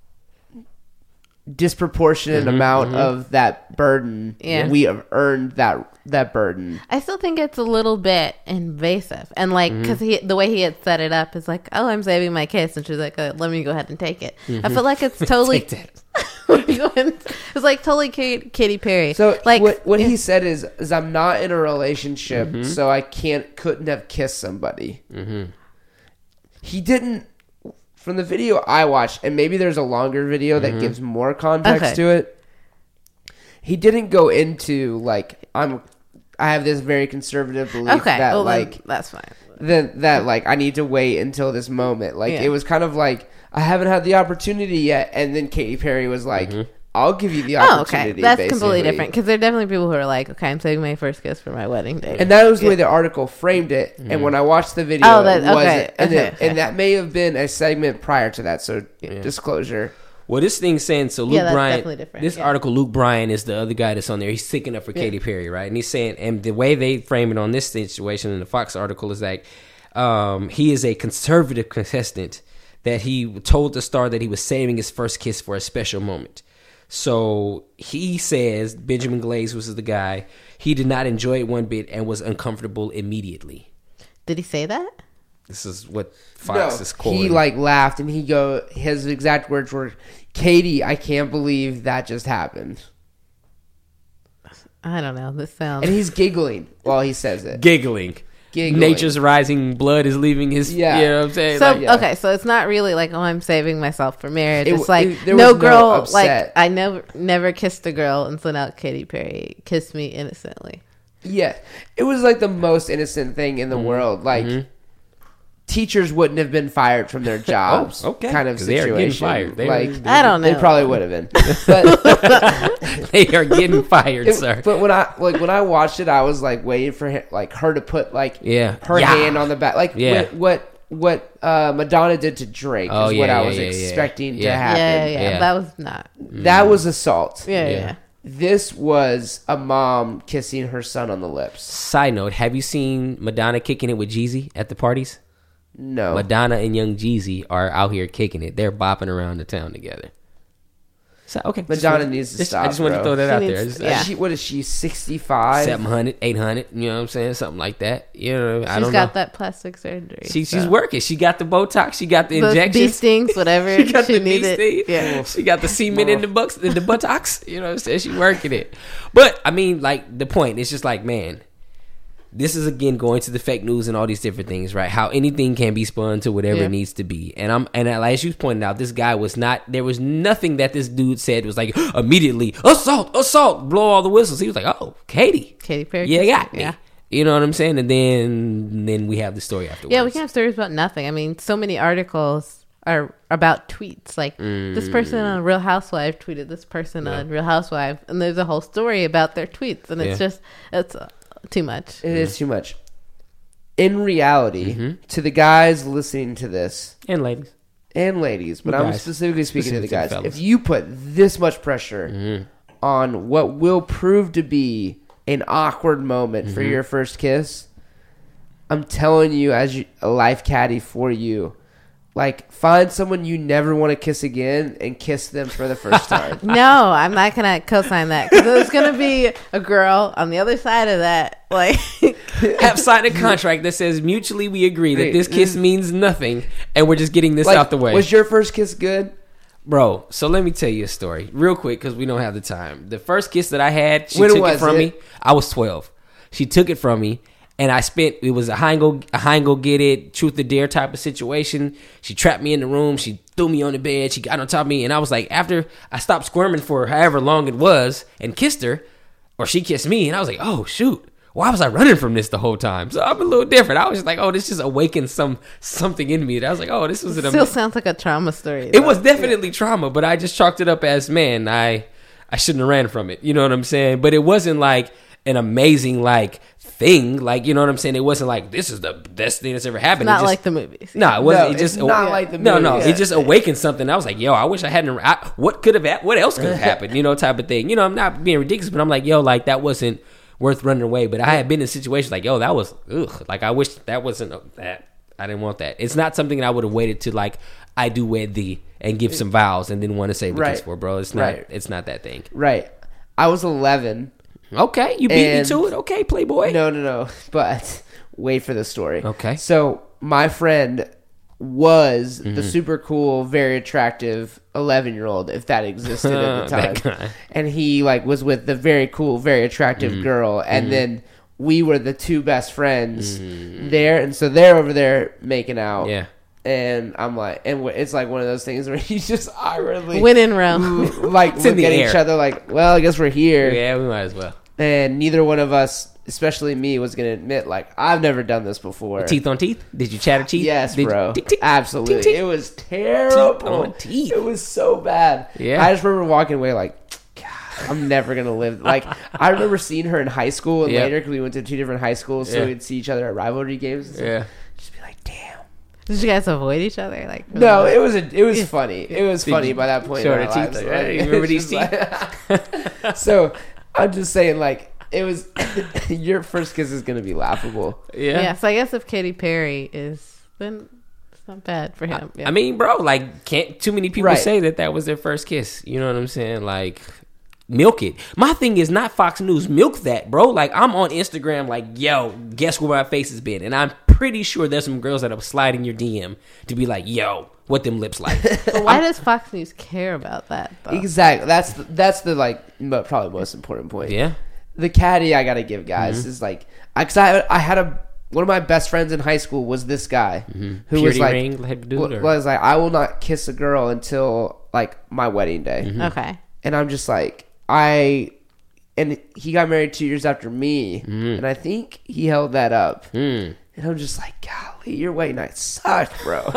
disproportionate Mm-hmm, amount of that burden. Yeah. We have earned that that burden. I still think it's a little bit invasive, and like Mm-hmm. because he the way he had set it up is like, oh, I'm saving my kiss, and she's like, oh, let me go ahead and take it. I feel like it's totally. Mm-hmm. Take that. It's like totally Katy, Katy Perry. So like what what he said is is I'm not in a relationship, Mm-hmm. so I can't couldn't have kissed somebody. Mm-hmm. He didn't. From the video I watched, and maybe there's a longer video Mm-hmm. that gives more context Okay. to it. He didn't go into like I'm. I have this very conservative belief okay, that well, then like that's fine. that that like I need to wait until this moment. Like Yeah. it was kind of like I haven't had the opportunity yet, and then Katy Perry was like, Mm-hmm. "I'll give you the Oh, okay, opportunity." that's basically. completely different because there are definitely people who are like, okay, I'm saving my first kiss for my wedding day. And that was the way the article framed it. And when I watched the video, Oh, that- it wasn't. okay, and, okay, it- okay. and that may have been a segment prior to that. So disclosure. Well, this thing's saying so. Luke Yeah, that's Bryan. definitely different, This yeah. article, Luke Bryan is the other guy that's on there. He's sticking up for Katy Perry, right? And he's saying, and the way they frame it on this situation in the Fox article is like, um, he is a conservative contestant that he told the star that he was saving his first kiss for a special moment. So he says Benjamin Glaze was the guy. He did not enjoy it one bit and was uncomfortable immediately. Did he say that? This is what Fox No, is quoting. he like laughed and he go. His exact words were, "Katie, I can't believe that just happened." I don't know. This sounds. And he's giggling while he says it. giggling. Giggling. Nature's rising, blood is leaving his. Yeah. You know what I'm saying? So Like, yeah. okay, so it's not really like, oh, I'm saving myself for marriage. It It's w- like it- there no was no girl, upset. like I never never kissed a girl, and so now Katy Perry kissed me innocently. Yeah, it was like the most innocent thing in the Mm-hmm. world. Like teachers wouldn't have been fired from their jobs. Oh, okay. kind of 'Cause they are getting situation. fired. They like are- I don't know. They probably would have been. But they are getting fired, It- sir. But when I like when I watched it, I was like waiting for him, like her to put like Yeah. her Yeah. hand on the back, like Yeah. what what, what uh, Madonna did to Drake Oh, is yeah, what I yeah, was yeah, yeah. expecting to Yeah. happen. Yeah, yeah, Yeah. that was not. That was assault. Yeah, yeah. Yeah. yeah. This was a mom kissing her son on the lips. Side note: have you seen Madonna kicking it with Jeezy at the parties? No, Madonna and Young Jeezy are out here kicking it. They're bopping around the town together. So, okay. Madonna just, needs to just, stop, I just wanted to bro. throw that She out needs- there. Just, yeah. She, what is she? Sixty-five. seven hundred, eight hundred, you know what I'm saying? Something like that. You know, I She's don't got know. that plastic surgery. She, she's so. working. She got the Botox. She got the Those bee injections. stings, whatever She got she the bee needed. sting. Yeah. She got the semen in the bucks, in the buttocks. You know what I'm saying? She working it. But I mean, like the point, it's just like, man, this is again going to the fake news and all these different things, right? How anything can be spun to whatever Yeah. it needs to be. And I'm and as you pointed out, this guy was not. There was nothing that this dude said was like immediately assault, assault, blow all the whistles. He was like, oh, Katy, Katy Perry. you kissed got her. me. Yeah. You know what I'm saying? And then then we have the story afterwards. Yeah, we can have stories about nothing. I mean, so many articles are about tweets. Like this person on Real Housewife tweeted this person Yeah. on Real Housewife, and there's a whole story about their tweets, and it's Yeah. just it's uh, too much. It is too much. In reality, Mm-hmm. to the guys listening to this And ladies. and ladies, but You I'm guys. specifically speaking to the Specifically guys. fellas. If you put this much pressure Mm-hmm. on what will prove to be an awkward moment for Mm-hmm. your first kiss, I'm telling you, as you, a life caddy for you, like find someone you never want to kiss again and kiss them for the first time. No, I'm not gonna co-sign that because there's gonna be a girl on the other side of that. Like, Have signed a contract that says mutually we agree that Wait, this kiss this- means nothing and we're just getting this Like, out the way. was your first kiss good? Bro, so let me tell you a story real quick because we don't have the time. The first kiss that I had, she When took it was from it? me. I was twelve. She took it from me, and I spent. It was a high and go, a high and go get it, truth or dare type of situation. She trapped me in the room. She threw me on the bed. She got on top of me, and I was like, after I stopped squirming for however long it was, and kissed her, or she kissed me, and I was like, oh shoot. Why was I running from this the whole time? So I'm a little different. I was just like, oh, this just awakened some something in me. That I was like, oh, this was an still amazing. sounds like a trauma story. It though. was definitely trauma, but I just chalked it up as, man, I I shouldn't have ran from it. You know what I'm saying? But it wasn't like an amazing like thing. Like, you know what I'm saying? It wasn't like this is the best thing that's ever happened. not it just, like the movies. no, it wasn't. No, it just it's not like the no, no. movies. It just awakened something. I was like, yo, I wish I hadn't. I, what could have? What else could have happened? You know, type of thing. You know, I'm not being ridiculous, but I'm like, yo, like that wasn't worth running away. But I had been in situations like, yo, that was ugh. Like I wish that wasn't that. I didn't want that. It's not something that I would have waited to like I do wed thee and give some vows and then want to say the Right. kiss for, bro. It's not. Right. It's not that thing. Right. I was eleven. Okay, you beat And- me to it. Okay, Playboy. No, no, no. But wait for the story. Okay. So my friend was Mm-hmm. the super cool, very attractive eleven year old, if that existed at the That time. guy. And he like was with the very cool, very attractive Mm-hmm. girl, and then we were the two best friends there, and so they're over there making out. Mm-hmm. Yeah. And I'm like, and it's like one of those things where you just awkwardly When in Rome. like It's in look the at air. each other, like, well, I guess we're here. Yeah, we might as well. And neither one of us, especially me, was gonna admit like I've never done this before. Teeth on teeth? Did you chatter teeth? Yes, Did you- bro. tick, tick, Absolutely. tick, tick. It was terrible. on teeth. It was so bad. Yeah. I just remember walking away like, God, I'm never gonna live. Like I remember seeing her in high school and Yep. later because we went to two different high schools, so Yeah. we'd see each other at rivalry games. And stuff. Yeah. Just be like, damn. Did you guys avoid each other? Like No, it was a, it was funny. It was Did funny you by that point. show in her our teeth? lives. Like, hey, you remember it's these just like- so I'm just saying, like, it was your first kiss is gonna be laughable. Yeah. Yeah. So I guess if Katy Perry is, then it's not bad for him. Yeah. I mean, bro, like, can't too many people Right. say that that was their first kiss. You know what I'm saying? Like, milk it. My thing is not Fox News. Milk that, bro. Like, I'm on Instagram, like, yo, guess where my face has been? And I'm pretty sure there's some girls that are sliding your D M to be like, yo, what them lips like? But why does Fox News care about that? Though? Exactly. That's the, that's the like mo- probably most important point. Yeah. The caddy I gotta give guys Mm-hmm. is like, because I, I had a one of my best friends in high school was this guy who was Purity like ring, like, dude, w- or- was like I will not kiss a girl until like my wedding day, Mm-hmm. Okay. and I'm just like I. And he got married two years after me, Mm-hmm. and I think he held that up. Mm. And I'm just like, golly, your wedding night sucked, bro.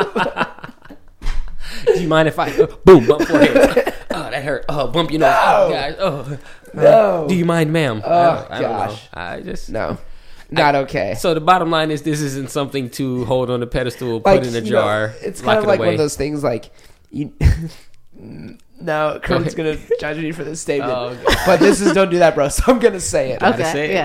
Do you mind if I uh, boom bump forehead? Oh, that hurt. Oh, bump your nose. Oh, guys. Oh, No. do you mind, ma'am? Oh, I, I don't know. gosh. I just No, not okay. So the bottom line is, this isn't something to hold on a pedestal, Like, put in a you know, jar. it's lock kind of it like away. one of those things like you. No, Kurt's gonna judge me for this statement, Oh, God. but this is don't do that, bro. So I'm gonna say it. Gotta Okay. say it.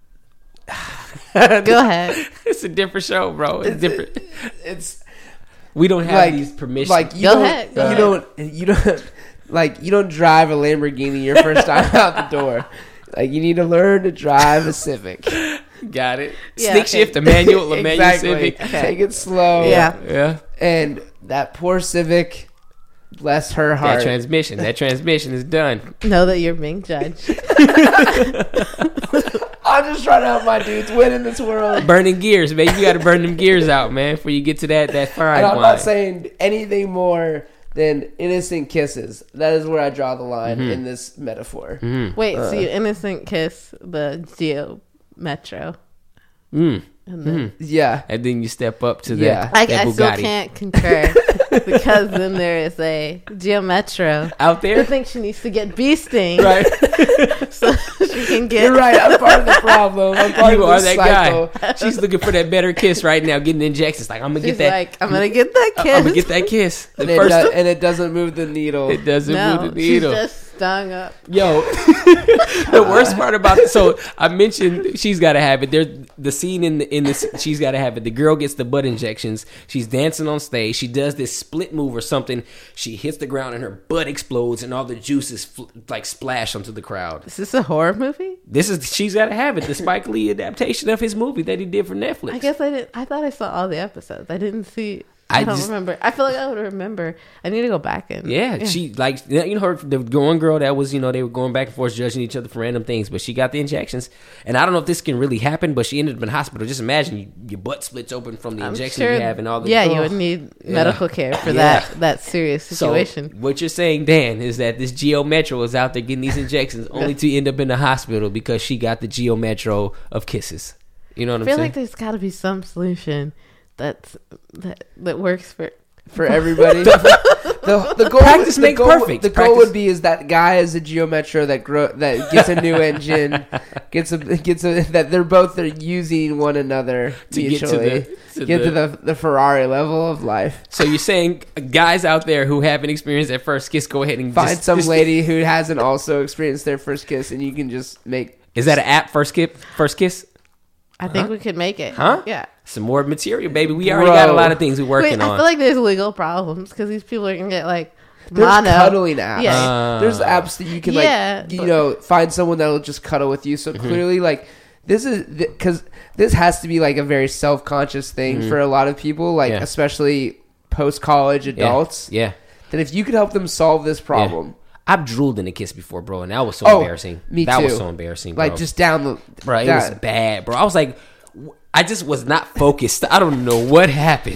Yeah. Go ahead. It's a different show, bro. It's different. It's We don't have like these permissions. like you Go don't ahead, go you ahead. don't you don't like you don't drive a Lamborghini your first time out the door. Like you need to learn to drive a Civic. Got it. Yeah, Stick okay. shift, a manual, a manual Exactly. Civic. Take it slow. Yeah. Yeah. And that poor Civic, bless her That heart. transmission. That transmission is done. Know that you're being judged. I'm just trying to help my dudes win in this world. Burning gears, baby. You got to burn them gears out, man, before you get to that that fire And I'm line. not saying anything more than innocent kisses. That is where I draw the line Mm-hmm. in this metaphor. Wait, so you innocent kiss the Geo Metro. Mm. And then Yeah. And then you step up to Yeah. that, I, that I still Bugatti. can't concur because then there is a Geo Metro Out who there, thinks she needs to get bee sting right? so she can get. You're right. I'm part of the problem. I'm part You of are the that cycle. guy. She's looking for that better kiss right now, getting injections. Like, I'm gonna She's get that. like, I'm gonna get that kiss. I'm gonna get that kiss. The And it, first, do- and it doesn't move the needle. it doesn't No, move the she's needle. just stung up. Yo, the worst part about it, so I mentioned She's Gotta Have It. There's the scene in the in this She's Gotta Have It. The girl gets the butt injections. She's dancing on stage. She does this split move or something. She hits the ground and her butt explodes, and all the juices fl- like splash onto the crowd. Is this a horror movie? This is She's Gotta Have It, the Spike Lee adaptation of his movie that he did for Netflix. I guess I didn't. I thought I saw all the episodes. I didn't see. I I, don't just- remember. I feel like I would remember. I need to go back and. Yeah, she like you know her the one girl that was you know they were going back and forth judging each other for random things, but she got the injections, and I don't know if this can really happen, but she ended up in hospital. Just imagine you, your butt splits open from the I'm injections sure- you have and all the Yeah, you oh. would need Yeah. medical care for Yeah. that that serious So situation. what you're saying, Dan, is that this Geo Metro is out there getting these injections only to end up in the hospital because she got the Geo Metro of kisses. You know what I I'm feel saying? like there's got to be some solution that's that that works for. for everybody. the, the goal, Practice the makes goal, perfect. The goal Practice- would be is that guy is a Geo Metro that grow that gets a new engine, gets a gets a that they're both they're using one another To get to mutually. the- to get the- to the the Ferrari level of life. So you're saying guys out there who haven't experienced that first kiss, go ahead and Find just, some just- lady who hasn't also experienced their first kiss, and you can just make. Is that an app? First kiss, first kiss. I think we could make it. Huh? Yeah. Some more material, baby. We already got a Bro. lot of things we're working Wait, I on. feel like there's legal problems because these people are gonna get like There's mono. cuddling apps. Yeah. Uh, There's apps that you can like, Yeah, you but- know, find someone that'll just cuddle with you. So Mm-hmm. clearly, like this is because this has to be like a very self conscious thing for a lot of people, like Mm-hmm. Yeah. especially post college Yeah. adults. Yeah. That if you could help them solve this problem, Yeah. I've drooled in a kiss before, bro, and that was so Oh, embarrassing. me that was too. so embarrassing, bro. like just down the bro, it that- was bad, bro. I was like, w- I just was not focused. I don't know what happened.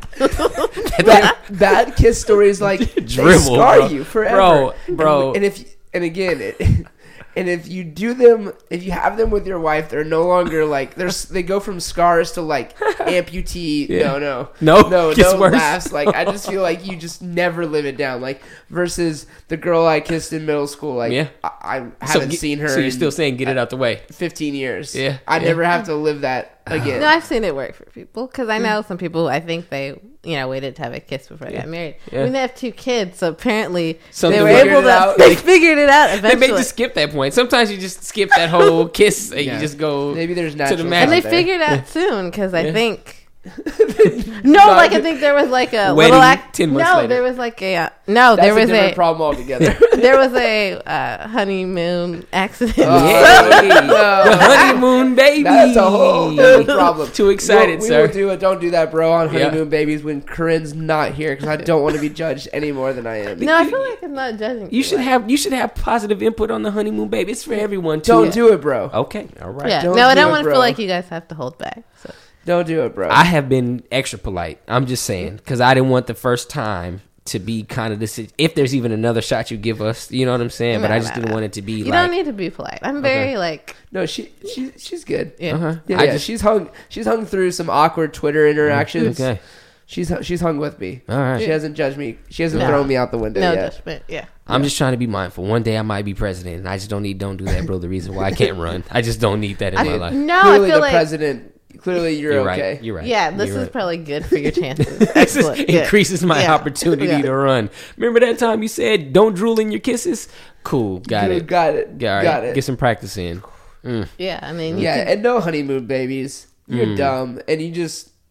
bad, bad kiss stories like they Dribble, scar bro. you forever, Bro, bro. And, and if and again, it, and if you do them, if you have them with your wife, they're no longer like there's they go from scars to like amputee. Yeah. No, no, No, no, gets no worse. laughs. Like I just feel like you just never live it down. Like versus the girl I kissed in middle school. Like Yeah. I, I So haven't get- seen her. So you're in still saying get it out the way? fifteen years. Yeah, I yeah. never have to live that again. No, I've seen it work for people because I know some people. I think they, you know, waited to have a kiss before they got married. Yeah. I mean, they have two kids, so apparently Something they were figured able it to. out. They figured it out They eventually, make you skip that point. Sometimes you just skip that whole kiss and Yeah. you just go Maybe there's to natural the talent magic. and they there. figured out soon because I Yeah. think. No, like I think there was like a Wedding little act. ten months no, later. there was like a uh, no, That's there a was different a problem altogether. there was a uh, honeymoon accident. Oh. Yay. No. The honeymoon baby. That's a whole different problem. Too excited, we, sir. We will do a Don't Do That Bro on Yeah. Honeymoon Babies when Corinne's not here because I don't want to be judged any more than I am. No, I feel like I'm not judging. You should like- have you should have positive input on the honeymoon baby. It's for everyone too. Don't do it, bro. Okay, all right. Yeah, Don't no, I do don't it, want to bro. feel like you guys have to hold back. So. Don't do it, bro. I have been extra polite. I'm just saying because I didn't want the first time to be kind of this. If there's even another shot you give us, you know what I'm saying. But No, I just no, didn't no. want it to be You like. don't need to be polite. I'm very Okay. like no, she she she's good. yeah. Uh-huh. Yeah, I yeah, just- she's hung she's hung through some awkward Twitter interactions. Okay. She's she's hung with me. All right. She hasn't judged me. She hasn't No. thrown me out the window No yet. judgment. Yeah. I'm just trying to be mindful. One day I might be president, and I just don't need. Don't do that, bro. The reason why I can't run, I just don't need that in I, my life. no, Clearly, I feel the like president. Clearly, you're, You're okay. right. You're right. yeah, this You're is right. probably good for your chances. This is- Excellent. Yeah. increases my Yeah. opportunity Yeah. to run. Remember that time you said don't drool in your kisses? Cool, got Dude, it. Got it. All right, Got it. Get some practice in. Mm. Yeah, I mean, you Yeah, could- and no honeymoon babies. You're Mm. dumb, and you just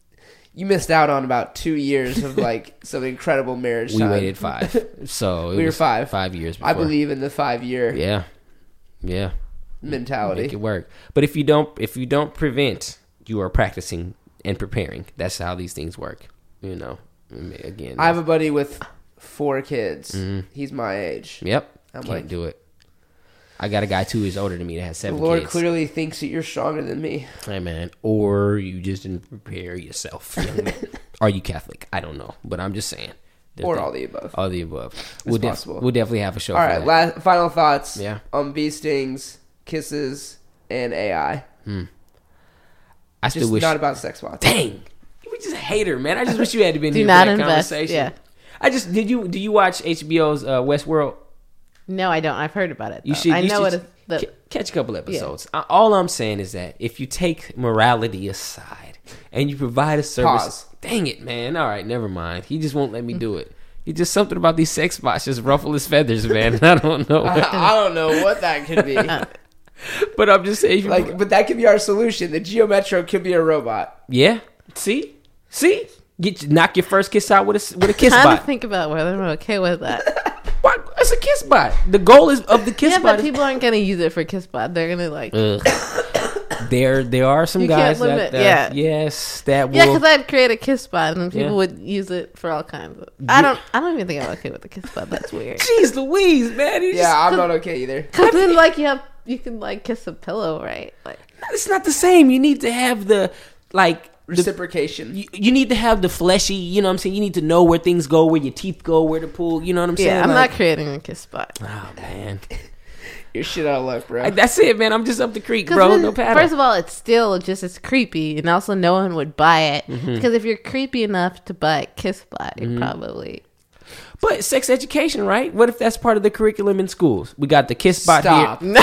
you missed out on about two years of like some incredible marriage We time. waited five. So it We were was five. Five years before. I believe in the five year Yeah. Yeah. mentality. Make it work. But if you don't if you don't prevent, you are practicing and preparing. That's how these things work. You know. Again. I have a buddy with four kids. Mhm. He's my age. Yep. I'm Can't like- do it. I got a guy two years older than me that has The seven Lord kids. clearly thinks that you're stronger than me. Hey man, or you just didn't prepare yourself. young man. Are you Catholic? I don't know, but I'm just saying. There's Or the- all the above. all the above. We'll, def- possible. we'll definitely have a show. All for right, that. last, final thoughts Yeah. on bee stings, kisses, and A I. I still Just wish. not about sex bots. Dang, you just a hater, man. I just wish you had been Do here not for that invest, conversation. yeah. I just did you do you watch H B O's uh, Westworld? No, I don't. I've heard about it. You though. should. I you know should it is. The, ca- catch a couple episodes. Uh, all I'm saying is that if you take morality aside and you provide a service, Pause. dang it, man. All right, never mind. He just won't let me do it. He just something about these sex spots just ruffle his feathers, man. And I don't know. I, I don't know what that could be. But I'm just saying. if you- Like, but that could be our solution. The Geo Metro could be a robot. yeah. See, see, get knock your first kiss out with a with a kiss trying to bot. think about whether I'm okay with that. What? It's a kiss bot. The goal is of the kiss yeah, bot. but is- people aren't gonna use it for Kissbot. They're gonna like. Ugh. there, there are some You guys can't limit- that, uh, yeah. yes, that will. Yeah, because I'd create a Kissbot and then people Yeah. would use it for all kinds of. I don't. I don't even think I'm okay with the Kissbot. That's weird. Jeez Louise, man. It's, Yeah, I'm not okay either. Because then, like, you have you can like kiss a pillow, right? Like, it's not the same. You need to have the like. The, Reciprocation. you, you need to have the fleshy. You know what I'm saying. You need to know where things go, where your teeth go, where to pull. You know what I'm saying. yeah, I'm Like, not creating a Kissbot. Oh man, You're shit out of luck, bro. Like, that's it, man. I'm just up the creek, 'Cause bro. then, No paddle. first of all, it's still just as creepy, and also no one would buy it Mm-hmm. because if you're creepy enough to buy a Kissbot, you're probably But sex education, right? What if that's part of the curriculum in schools? We got the kiss bot Stop. here. no.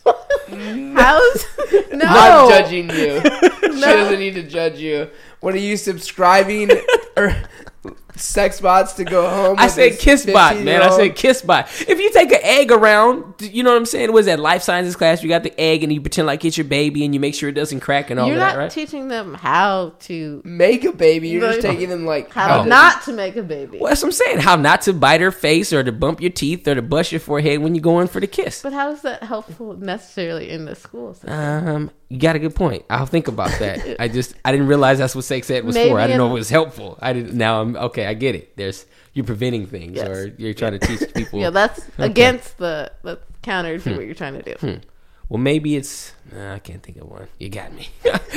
How's no? I'm judging you. She doesn't need to judge you. What are you subscribing or sex bots to go home? I with said this kiss bot, man. I fifteen-year-old? said kiss bot. If you take an egg around, you know what I'm saying? Was that life sciences class? You got the egg and you pretend like it's your baby and you make sure it doesn't crack and all You're of not that, right? teaching them how to make a baby. You're just No. taking them like how to- not to make a baby. Well, that's what I'm saying. How not to bite her face or to bump your teeth or to bust your forehead when you're going for the kiss. But how is that helpful necessarily in the school system? Um, you got a good point. I'll think about that. I just I didn't realize that's what sex ed was Maybe for. I didn't know in- it was helpful. I didn't. Now I'm okay. I get it. There's you're preventing things Yes. or you're trying to teach people. yeah, that's against the that's counter to what you're trying to do. Well, maybe it's. Nah, I can't think of one. You got me.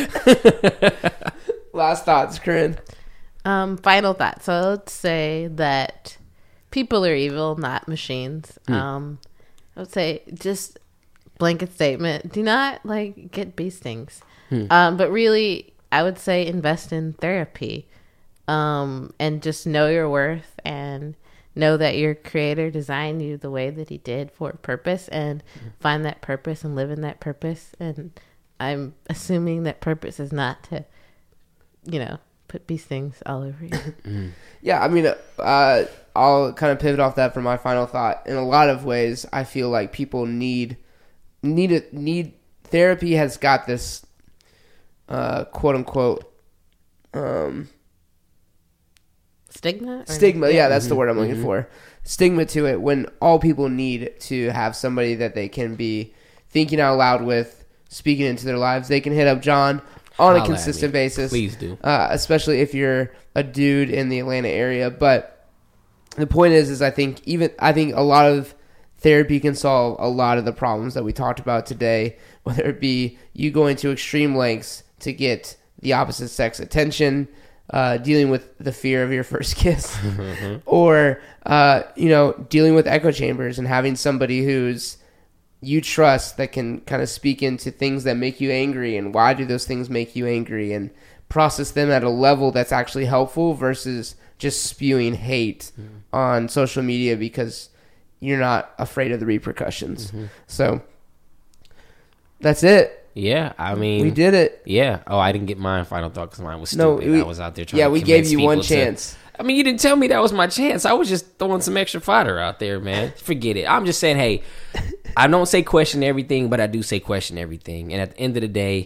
Last thoughts, Corinne. Um, final thought. So let's say that people are evil, not machines. Um, I would say just blanket statement: do not like get bee stings. Um, but really, I would say invest in therapy, um, and just know your worth and know that your creator designed you the way that he did for a purpose, and find that purpose and live in that purpose. And I'm assuming that purpose is not to, you know, put bee stings all over you. Yeah, I mean, uh, I'll kind of pivot off that for my final thought. In a lot of ways, I feel like people need need it need therapy has got this uh, quote unquote um, Stigma? Or- stigma. Yeah, that's the word I'm looking for. Stigma to it when all people need to have somebody that they can be thinking out loud with, speaking into their lives. They can hit up John on Holla a at consistent me. basis. Please do. Uh, especially if you're a dude in the Atlanta area. But the point is, is I think even I think a lot of therapy can solve a lot of the problems that we talked about today. Whether it be you going to extreme lengths to get the opposite sex attention, uh, dealing with the fear of your first kiss, or uh, you know, dealing with echo chambers and having somebody who's you trust that can kind of speak into things that make you angry and why do those things make you angry and process them at a level that's actually helpful versus just spewing hate mm-hmm. on social media because you're not afraid of the repercussions. Mm-hmm. So that's it. Yeah, I mean, We did it. Yeah. Oh, I didn't get mine final thought because mine was No, stupid. we- I was out there trying. Yeah, to we gave convince you one people to- chance. I mean, you didn't tell me that was my chance. I was just throwing some extra fodder out there, man. Forget it. I'm just saying, hey, I don't say question everything, but I do say question everything. And at the end of the day,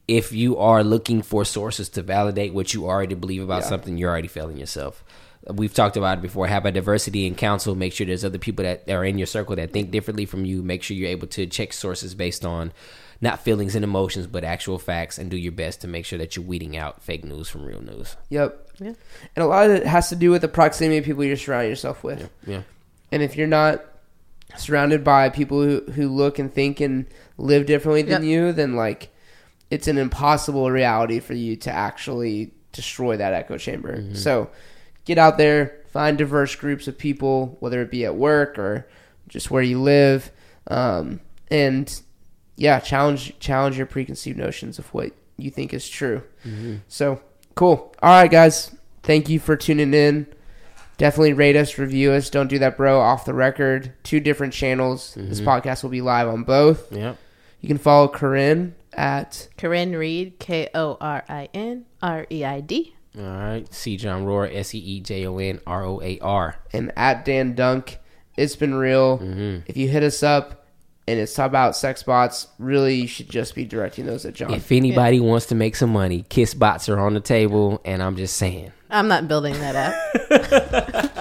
if you are looking for sources to validate what you already believe about Yeah. something, you're already failing yourself. We've talked about it before. Have a diversity in council. Make sure there's other people that are in your circle that think differently from you. Make sure you're able to check sources based on not feelings and emotions, but actual facts, and do your best to make sure that you're weeding out fake news from real news. Yep. Yeah. And a lot of it has to do with the proximity of people you're surrounding yourself with. Yeah. And if you're not surrounded by people who, who look and think and live differently than Yep. you, then like it's an impossible reality for you to actually destroy that echo chamber. Mm-hmm. So get out there, find diverse groups of people, whether it be at work or just where you live, um, and yeah, challenge challenge your preconceived notions of what you think is true. Mm-hmm. So cool. All right, guys. Thank you for tuning in. Definitely rate us, review us. Don't Do That Bro Off the Record. Two different channels. This podcast will be live on both. Yeah. You can follow Corinne at Corinne Reed, K O R I N R E I D. All right. C. John Roar, S E E J O N R O A R. and at Dan Dunk. It's been real. Mm-hmm. If you hit us up and it's about sex bots, really you should just be directing those at John. If anybody wants to make some money, kiss bots are on the table, and I'm just saying. I'm not building that app.